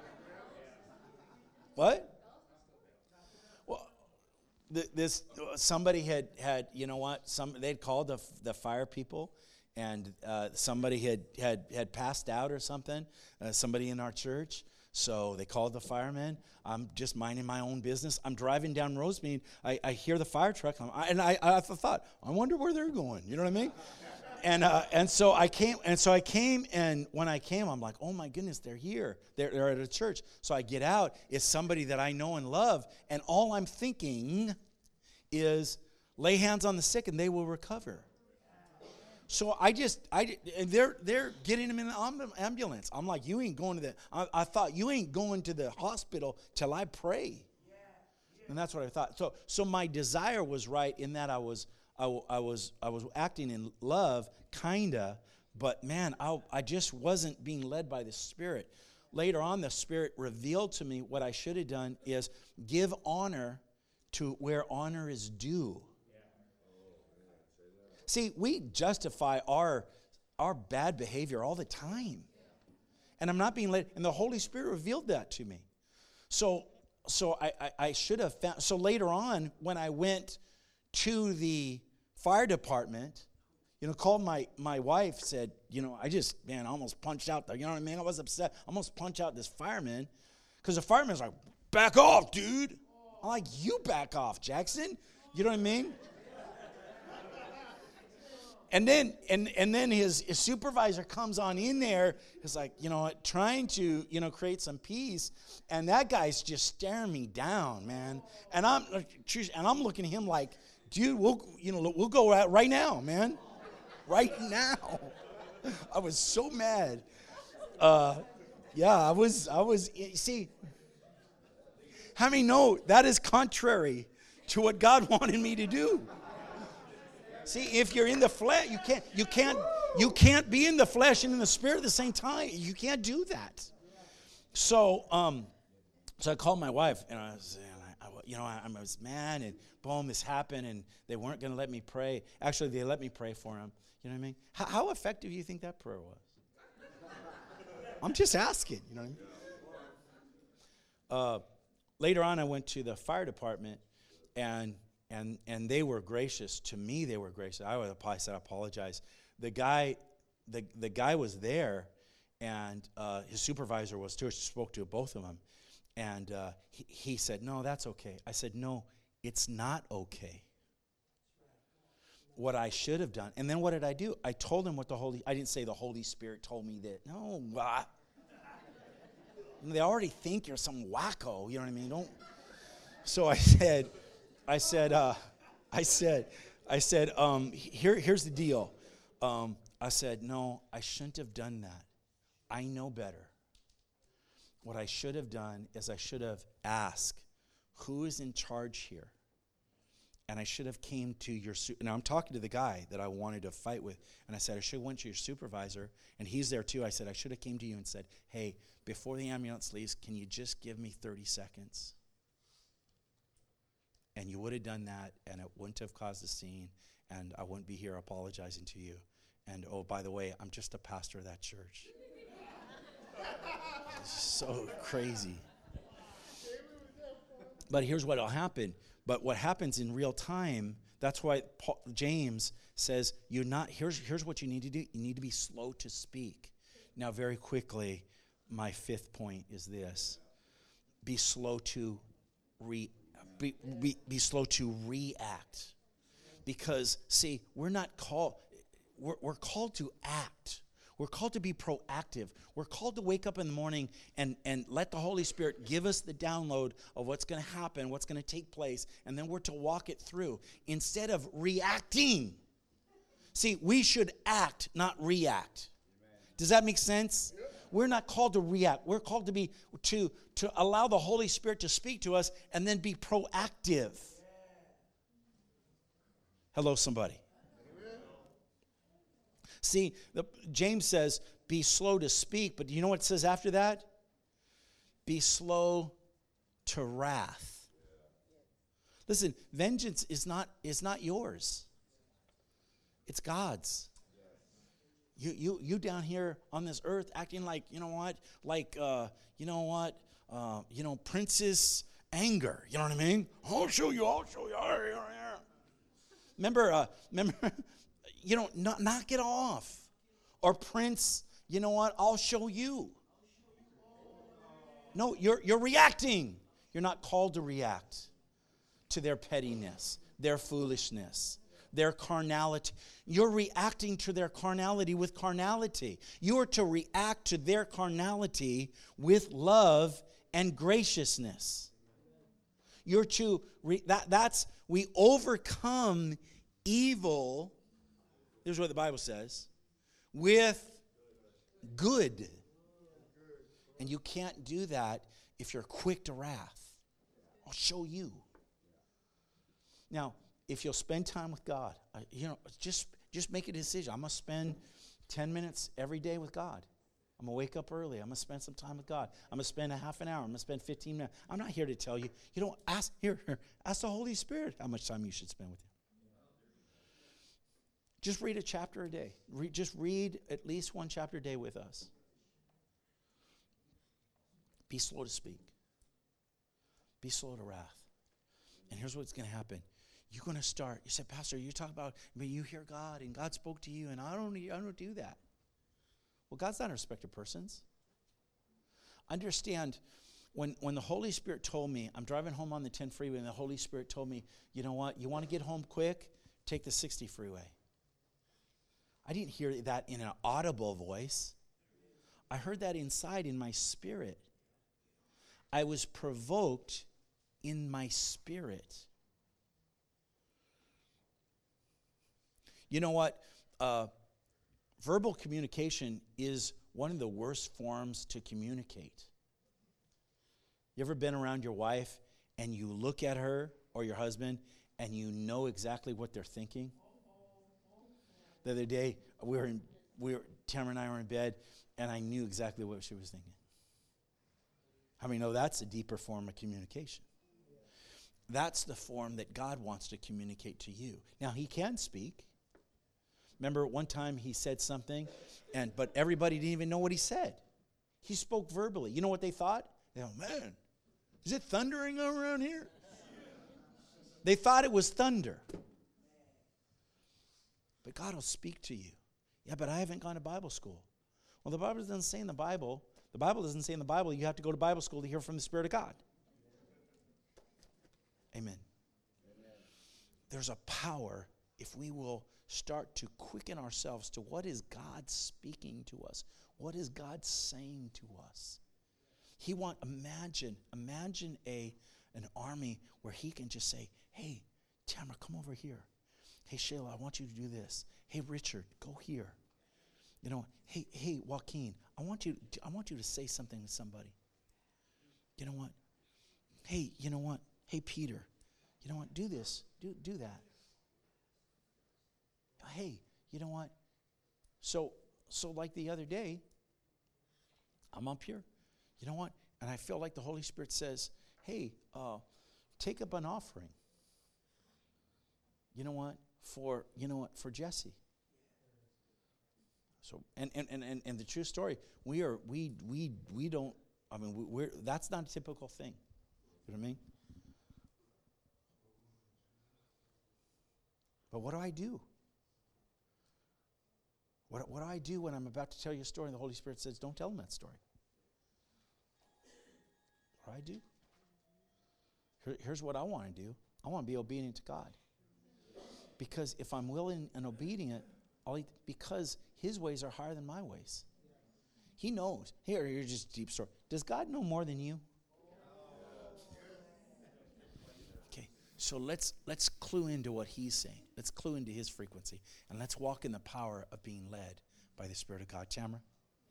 What? Well, somebody had they'd called the fire people. And somebody had passed out or something, somebody in our church. So they called the firemen. I'm just minding my own business. I'm driving down Rosemead. I hear the fire truck, and I thought, I wonder where they're going. You know what I mean? And so I came, and when I came, I'm like, oh my goodness, they're here. They're at a church. So I get out. It's somebody that I know and love, and all I'm thinking is, lay hands on the sick, and they will recover. So and they're getting him in the ambulance. I'm like, you ain't going to I thought you ain't going to the hospital till I pray. And that's what I thought. So my desire was right in that I was acting in love, kinda, but man, I just wasn't being led by the Spirit. Later on, the Spirit revealed to me what I should have done is give honor to where honor is due. See, we justify our bad behavior all the time. And I'm not being led, and the Holy Spirit revealed that to me. So I should have found, so later on, when I went to the fire department, called my wife, said, I almost punched out the, I was upset. I almost punched out this fireman, because the fireman's like, back off, dude. I'm like, you back off, Jackson. You know what I mean? And then his supervisor comes on in there. He's like, trying to, create some peace. And that guy's just staring me down, man. And I'm looking at him like, dude, we'll go out right now, man. Right now. I was so mad. I was, see, how many know that is contrary to what God wanted me to do? See, if you're in the flesh, you can't be in the flesh and in the spirit at the same time. You can't do that. So I called my wife, and I was mad, and boom, this happened, and they weren't going to let me pray. Actually, they let me pray for him. You know what I mean? How effective do you think that prayer was? I'm just asking. You know what I mean? Later on, I went to the fire department, and they were gracious. To me, they were gracious. I said, I apologize. The guy was there, and his supervisor was too. Spoke to both of them, and he said, "No, that's okay." I said, "No, it's not okay. What I should have done." And then what did I do? I told him what I didn't say the Holy Spirit told me that. No, they already think you're some wacko. You know what I mean? Don't. So I said, here's the deal. I said, no, I shouldn't have done that. I know better. What I should have done is I should have asked, who is in charge here? And I should have came to your, now I'm talking to the guy that I wanted to fight with, and I said, I should have went to your supervisor, and he's there too. I said, I should have came to you and said, hey, before the ambulance leaves, can you just give me 30 seconds? And you would have done that, and it wouldn't have caused a scene, and I wouldn't be here apologizing to you. And, oh, by the way, I'm just a pastor of that church. It's so crazy. But here's what will happen. But what happens in real time, that's why James says, here's what you need to do. You need to be slow to speak. Now, very quickly, my fifth point is this. Be slow to be slow to react. Because, see, we're called to act. We're called to be proactive. We're called to wake up in the morning and let the Holy Spirit give us the download of what's going to happen, what's going to take place, and then we're to walk it through instead of reacting. See, we should act, not react. Does that make sense? We're not called to react. We're called to allow the Holy Spirit to speak to us and then be proactive. Hello, somebody. See, James says, be slow to speak, but do you know what it says after that? Be slow to wrath. Listen, vengeance is not yours. It's God's. You down here on this earth acting like, Princess Anger. You know what I mean? I'll show you. Remember, knock it off. Or Prince, you know what? I'll show you. No, you're reacting. You're not called to react to their pettiness, their foolishness, their carnality. You're reacting to their carnality with carnality. You are to react to their carnality with love and graciousness. You're to we overcome evil. Here's what the Bible says, with good. And you can't do that if you're quick to wrath. I'll show you. Now, if you'll spend time with God, just make a decision. I'm going to spend 10 minutes every day with God. I'm going to wake up early. I'm going to spend some time with God. I'm going to spend a half an hour. I'm going to spend 15 minutes. I'm not here to tell you. Ask the Holy Spirit how much time you should spend with Him. Just read a chapter a day. Just read at least one chapter a day with us. Be slow to speak. Be slow to wrath. And here's what's going to happen. You're going to start. You said, Pastor, you talk about, you hear God and God spoke to you, and I don't do that. Well, God's not a respecter of persons. Understand, when the Holy Spirit told me, I'm driving home on the 10 freeway, and the Holy Spirit told me, you know what? You want to get home quick? Take the 60 freeway. I didn't hear that in an audible voice. I heard that inside in my spirit. I was provoked in my spirit. You know what? Verbal communication is one of the worst forms to communicate. You ever been around your wife and you look at her or your husband and you know exactly what they're thinking? The other day, Tamara and I were in bed, and I knew exactly what she was thinking. How many know that's a deeper form of communication? That's the form that God wants to communicate to you. Now, he can speak. Remember one time he said something, but everybody didn't even know what he said. He spoke verbally. You know what they thought? They go, man, is it thundering around here? They thought it was thunder. But God will speak to you. Yeah, but I haven't gone to Bible school. Well, the Bible doesn't say in the Bible doesn't say in the Bible you have to go to Bible school to hear from the Spirit of God. Amen. There's a power if we will start to quicken ourselves to what is God speaking to us. What is God saying to us? Imagine an army where he can just say, hey, Tamara, come over here. Hey, Shayla, I want you to do this. Hey, Richard, go here. You know, hey, Joaquin, I want you to say something to somebody. You know what? Hey, you know what? Hey, Peter, you know what? Do this. Do that. Hey, you know what? So like the other day, I'm up here. You know what? And I feel like the Holy Spirit says, hey, take up an offering. You know what? For Jesse. So and the true story, we're that's not a typical thing. You know what I mean? But what do I do? What do I do when I'm about to tell you a story and the Holy Spirit says, don't tell them that story? What do I do? Here's what I want to do. I want to be obedient to God. Because if I'm willing and obedient, because his ways are higher than my ways. He knows. Here's just a deep story. Does God know more than you? Okay, so let's clue into what he's saying. Let's clue into his frequency. And let's walk in the power of being led by the Spirit of God. Tamara?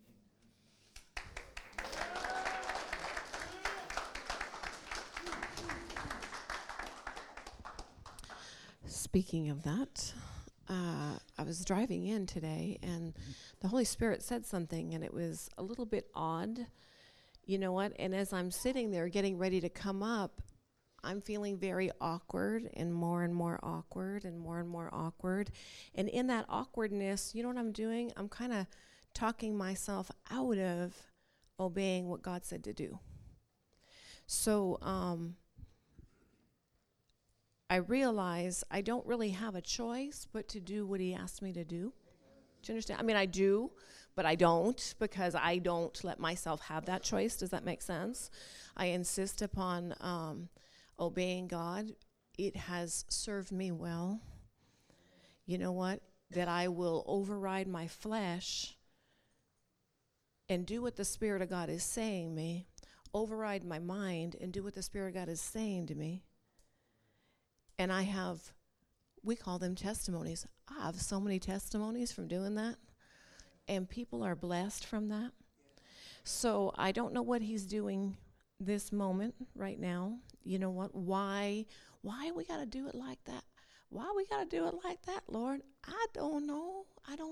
Speaking of that, I was driving in today, and the Holy Spirit said something, and it was a little bit odd. You know what? And as I'm sitting there getting ready to come up, I'm feeling very awkward and more awkward and more awkward. And in that awkwardness, you know what I'm doing? I'm kind of talking myself out of obeying what God said to do. So, I realize I don't really have a choice but to do what he asked me to do. Do you understand? I mean, I do, but I don't, because I don't let myself have that choice. Does that make sense? I insist upon obeying God. It has served me well. You know what? That I will override my flesh and do what the Spirit of God is saying me, override my mind and do what the Spirit of God is saying to me. And we call them testimonies. I have so many testimonies from doing that. And people are blessed from that. So I don't know what he's doing this moment right now. You know what? Why we got to do it like that? Why we got to do it like that, Lord? I don't know.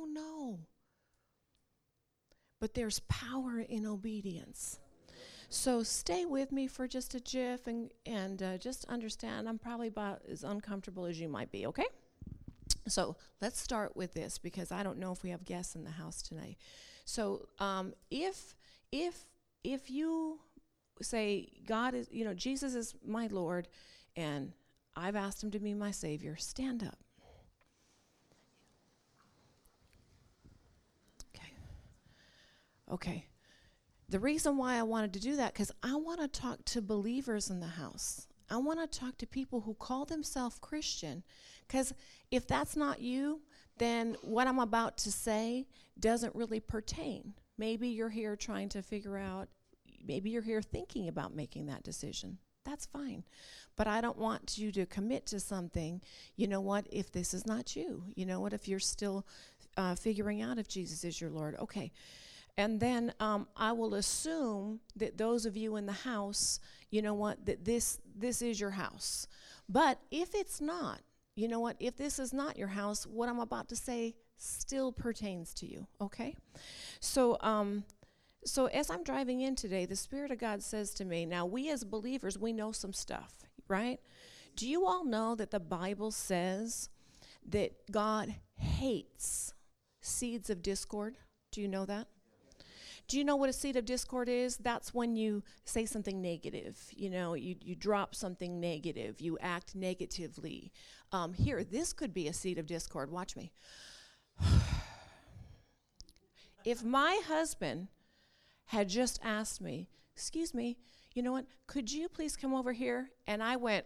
But there's power in obedience. So stay with me for just a jiff and just understand I'm probably about as uncomfortable as you might be, okay? So let's start with this, because I don't know if we have guests in the house tonight. So if you say God is, Jesus is my Lord and I've asked him to be my Savior, stand up. Okay. The reason why I wanted to do that, because I want to talk to believers in the house. I want to talk to people who call themselves Christian, because if that's not you, then what I'm about to say doesn't really pertain. Maybe you're here trying to figure out, maybe you're here thinking about making that decision. That's fine. But I don't want you to commit to something, you know what, if this is not you. You know what, if you're still figuring out if Jesus is your Lord. Okay. And then I will assume that those of you in the house, you know what, that this is your house. But if it's not, you know what, if this is not your house, what I'm about to say still pertains to you, okay? So as I'm driving in today, the Spirit of God says to me, now we as believers, we know some stuff, right? Do you all know that the Bible says that God hates seeds of discord? Do you know that? Do you know what a seed of discord is? That's when you say something negative. You know, you drop something negative. You act negatively. Here, this could be a seed of discord. Watch me. If my husband had just asked me, excuse me, you know what, could you please come over here? And I went,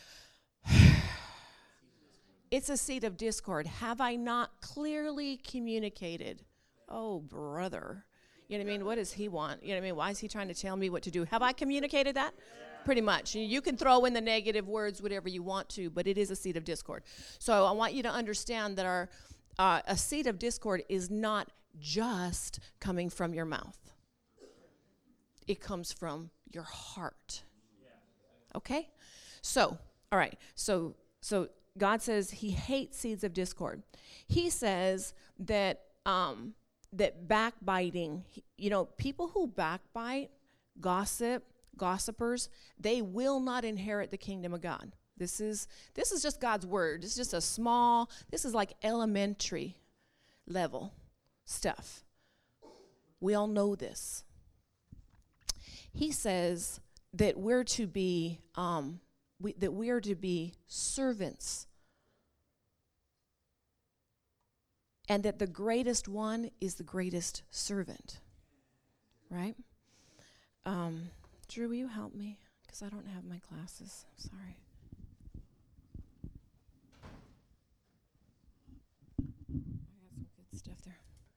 it's a seed of discord. Have I not clearly communicated? Oh, brother. You know what I mean? What does he want? You know what I mean? Why is he trying to tell me what to do? Have I communicated that? Pretty much. You can throw in the negative words, whatever you want to, but it is a seed of discord. So I want you to understand that a seed of discord is not just coming from your mouth. It comes from your heart. Okay? So, all right. So God says he hates seeds of discord. He says that that backbiting, you know, people who backbite, gossipers, they will not inherit the kingdom of God. This is just God's word. It's just this is like elementary level stuff. We all know this. He says that we're to be servants, and that the greatest one is the greatest servant, right? Drew, will you help me? Because I don't have my glasses. I'm sorry. I got some good stuff there.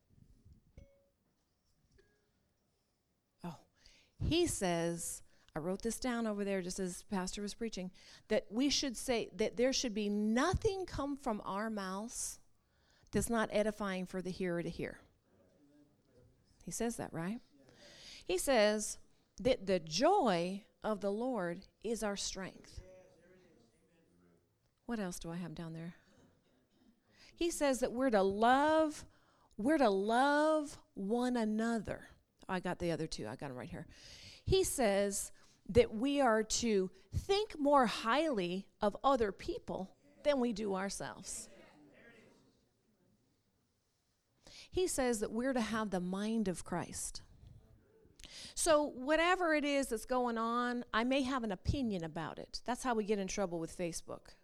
Oh, he says, I wrote this down over there just as Pastor was preaching, that we should say that there should be nothing come from our mouths that's not edifying for the hearer to hear. He says that, right? He says that the joy of the Lord is our strength. What else do I have down there? He says that we're to love one another. I got the other two. I got them right here. He says that we are to think more highly of other people than we do ourselves. He says that we're to have the mind of Christ. So whatever it is that's going on, I may have an opinion about it. That's how we get in trouble with Facebook.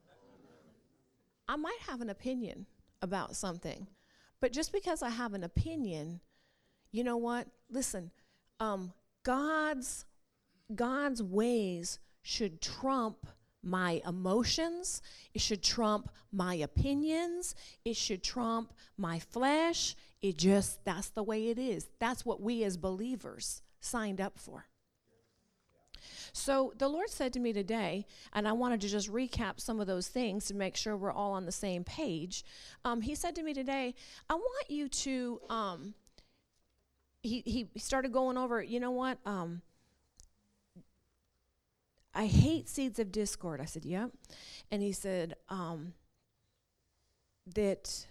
I might have an opinion about something, but just because I have an opinion, you know what? Listen, God's ways should trump my emotions. It should trump my opinions. It should trump my flesh. That's the way it is. That's what we as believers signed up for. So the Lord said to me today, and I wanted to just recap some of those things to make sure we're all on the same page. He said to me today, I want you to, he started going over, you know what, I hate seeds of discord. I said, yep. And he said what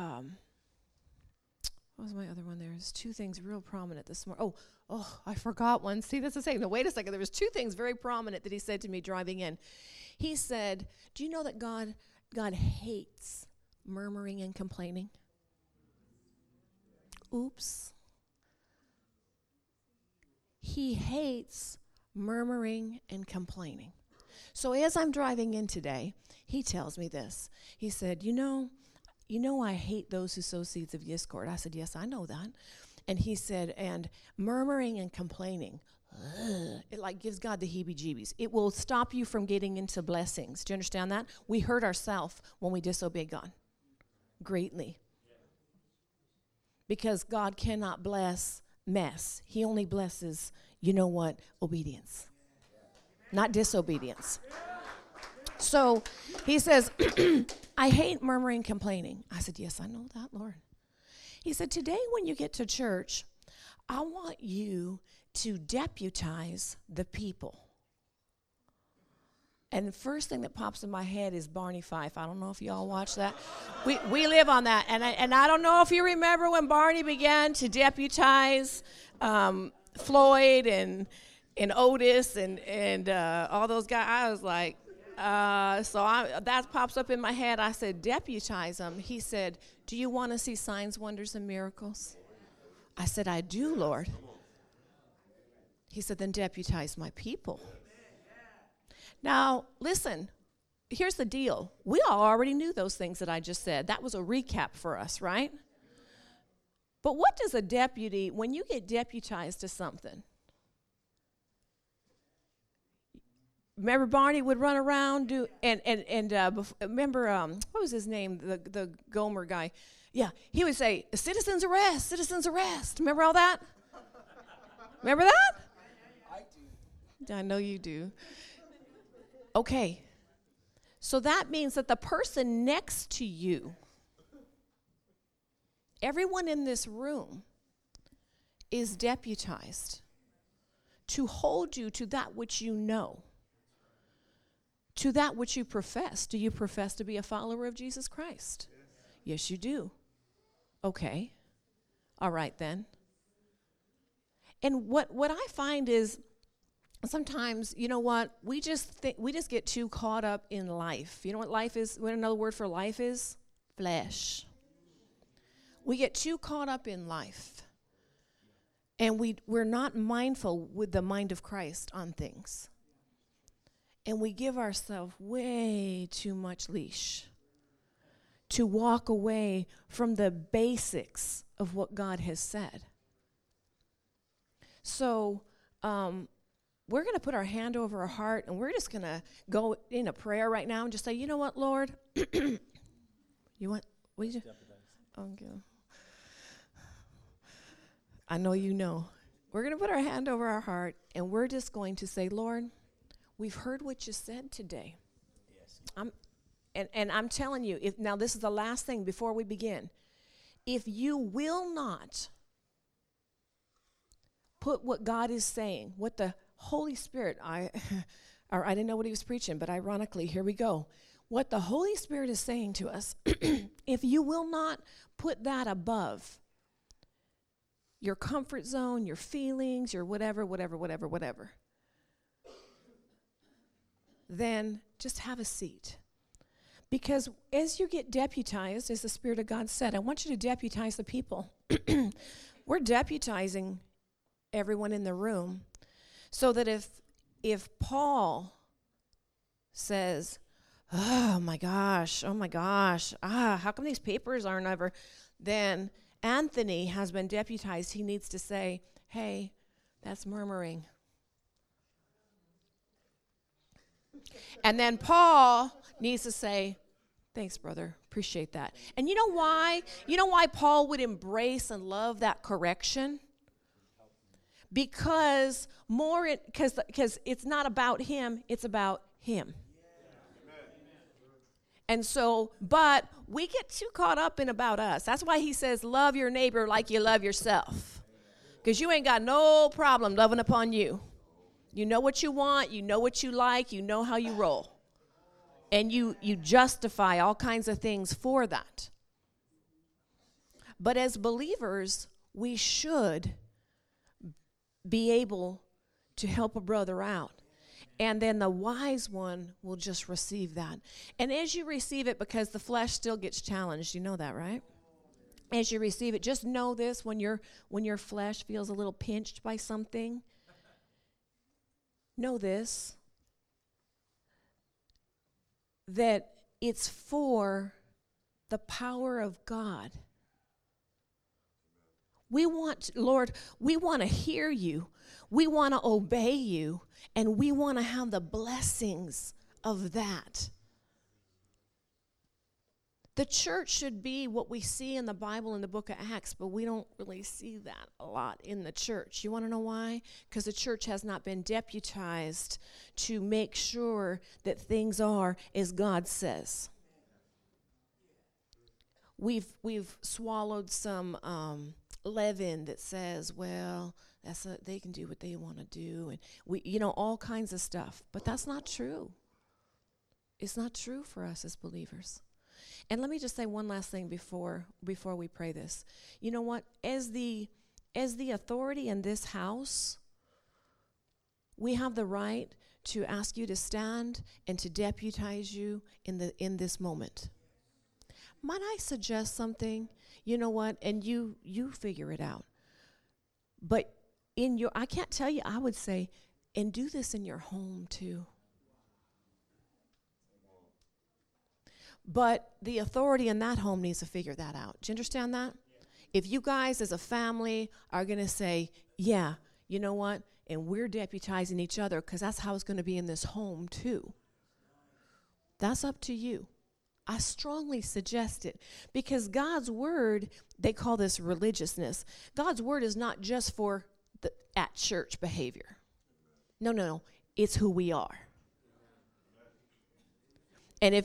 was my other one there? There's two things real prominent this morning. Oh, I forgot one. See, that's the same. No, wait a second. There was two things very prominent that he said to me driving in. He said, do you know that God hates murmuring and complaining? Oops. He hates murmuring and complaining. So as I'm driving in today, he tells me this. He said, you know I hate those who sow seeds of discord. I said, yes, I know that. And he said, and murmuring and complaining, it like gives God the heebie-jeebies. It will stop you from getting into blessings. Do you understand that? We hurt ourselves when we disobey God. greatly. Because God cannot bless mess. He only blesses, you know what, obedience, not disobedience. So he says, I hate murmuring, complaining. I said, yes, I know that, Lord. He said, today when you get to church, I want you to deputize the people. And the first thing that pops in my head is Barney Fife. I don't know if y'all watch that. We live on that. And I don't know if you remember when Barney began to deputize Floyd and Otis and all those guys. I was like, that pops up in my head. I said, deputize them. He said, do you want to see signs, wonders, and miracles? I said, I do, Lord. He said, then deputize my people. Now, listen, here's the deal. We all already knew those things that I just said. That was a recap for us, right? But what does a deputy, when you get deputized to something? Remember Barney would run around, remember, what was his name, the Gomer guy? Yeah, he would say, citizens arrest, citizens arrest. Remember all that? Remember that? I do. I know you do. Okay, so that means that the person next to you, everyone in this room, is deputized to hold you to that which you know, to that which you profess. Do you profess to be a follower of Jesus Christ? Yes, you do. Okay, all right then. And what I find is, sometimes, you know what, we just get too caught up in life. You know what life is? What another word for life is? Flesh. We get too caught up in life. And we're not mindful with the mind of Christ on things. And we give ourselves way too much leash to walk away from the basics of what God has said. So, we're going to put our hand over our heart, and we're just going to go in a prayer right now and just say, you know what, Lord? You want, what did you? Okay. I know you know. We're going to put our hand over our heart, and we're just going to say, Lord, we've heard what you said today. Yes. And I'm telling you, now this is the last thing before we begin. If you will not put what God is saying, what the Holy Spirit, I didn't know what he was preaching, but ironically, here we go. What the Holy Spirit is saying to us, if you will not put that above your comfort zone, your feelings, your whatever, then just have a seat. Because as you get deputized, as the Spirit of God said, I want you to deputize the people. We're deputizing everyone in the room. So that if Paul says, oh my gosh, how come these papers aren't ever, then Anthony has been deputized. He needs to say, hey, that's murmuring. And then Paul needs to say, thanks, brother, appreciate that. And you know why? You know why Paul would embrace and love that correction? Because it's not about him, it's about him. And so, but we get too caught up in about us. That's why he says, love your neighbor like you love yourself. Because you ain't got no problem loving upon you. You know what you want, you know what you like, you know how you roll. And you justify all kinds of things for that. But as believers, we should be able to help a brother out. And then the wise one will just receive that. And as you receive it, because the flesh still gets challenged, you know that, right? As you receive it, just know this, when your flesh feels a little pinched by something, know this, that it's for the power of God. We want, Lord, we want to hear you. We want to obey you. And we want to have the blessings of that. The church should be what we see in the Bible in the book of Acts, but we don't really see that a lot in the church. You want to know why? Because the church has not been deputized to make sure that things are as God says. We've swallowed some leaven that says, well, they can do what they want to do, and all kinds of stuff. But that's not true. It's not true for us as believers. And let me just say one last thing before we pray this. You know what? As the authority in this house, we have the right to ask you to stand and to deputize you in this moment. Might I suggest something? You know what? And you figure it out. But I can't tell you, I would say, and do this in your home too. But the authority in that home needs to figure that out. Do you understand that? If you guys as a family are going to say, yeah, you know what? And we're deputizing each other because that's how it's going to be in this home too. That's up to you. I strongly suggest it because God's word, they call this religiousness. God's word is not just for the at church behavior. No. It's who we are. And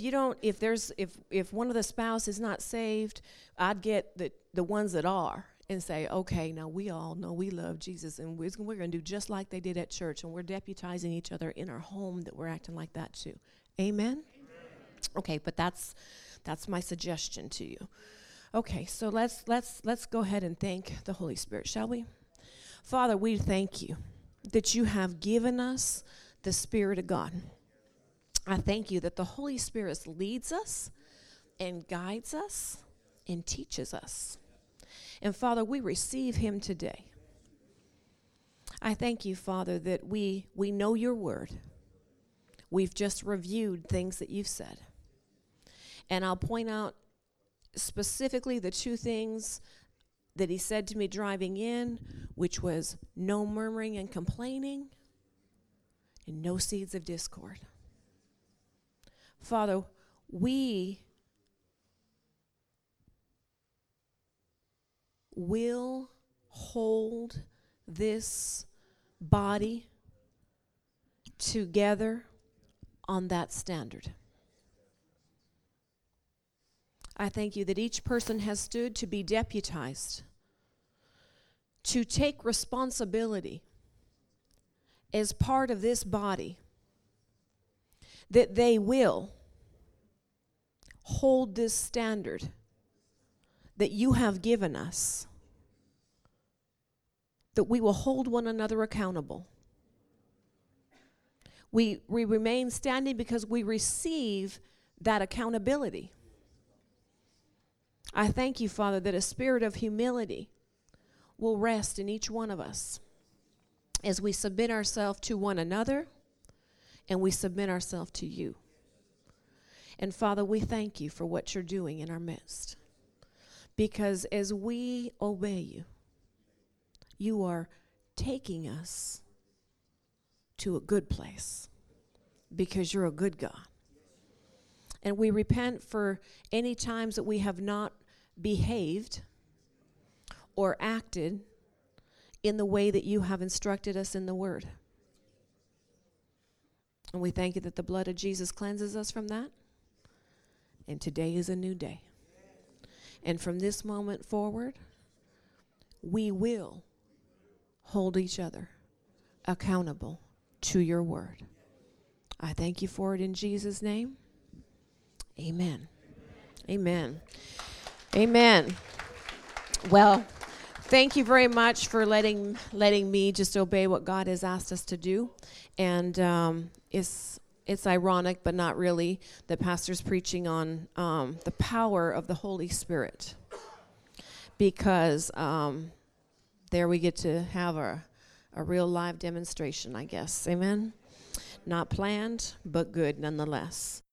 if one of the spouse is not saved, I'd get the ones that are and say, okay, now we all know we love Jesus, and we're going to do just like they did at church, and we're deputizing each other in our home that we're acting like that too. Amen? Okay, but that's my suggestion to you. Okay, so let's go ahead and thank the Holy Spirit, shall we? Father, we thank you that you have given us the Spirit of God. I thank you that the Holy Spirit leads us and guides us and teaches us. And Father, we receive him today. I thank you, Father, that we know your word. We've just reviewed things that you've said. And I'll point out specifically the two things that he said to me driving in, which was no murmuring and complaining and no seeds of discord. Father, we will hold this body together on that standard. I thank you that each person has stood to be deputized, to take responsibility as part of this body, that they will hold this standard that you have given us, that we will hold one another accountable. We remain standing because we receive that accountability. I thank you, Father, that a spirit of humility will rest in each one of us as we submit ourselves to one another and we submit ourselves to you. And Father, we thank you for what you're doing in our midst. Because as we obey you, you are taking us to a good place because you're a good God. And we repent for any times that we have not behaved or acted in the way that you have instructed us in the word. And we thank you that the blood of Jesus cleanses us from that. And today is a new day. And from this moment forward, we will hold each other accountable to your word. I thank you for it in Jesus' name. Amen. Amen. Amen. Well, thank you very much for letting me just obey what God has asked us to do. And it's ironic, but not really, that Pastor's preaching on the power of the Holy Spirit. Because there we get to have a real live demonstration, I guess. Amen? Not planned, but good nonetheless.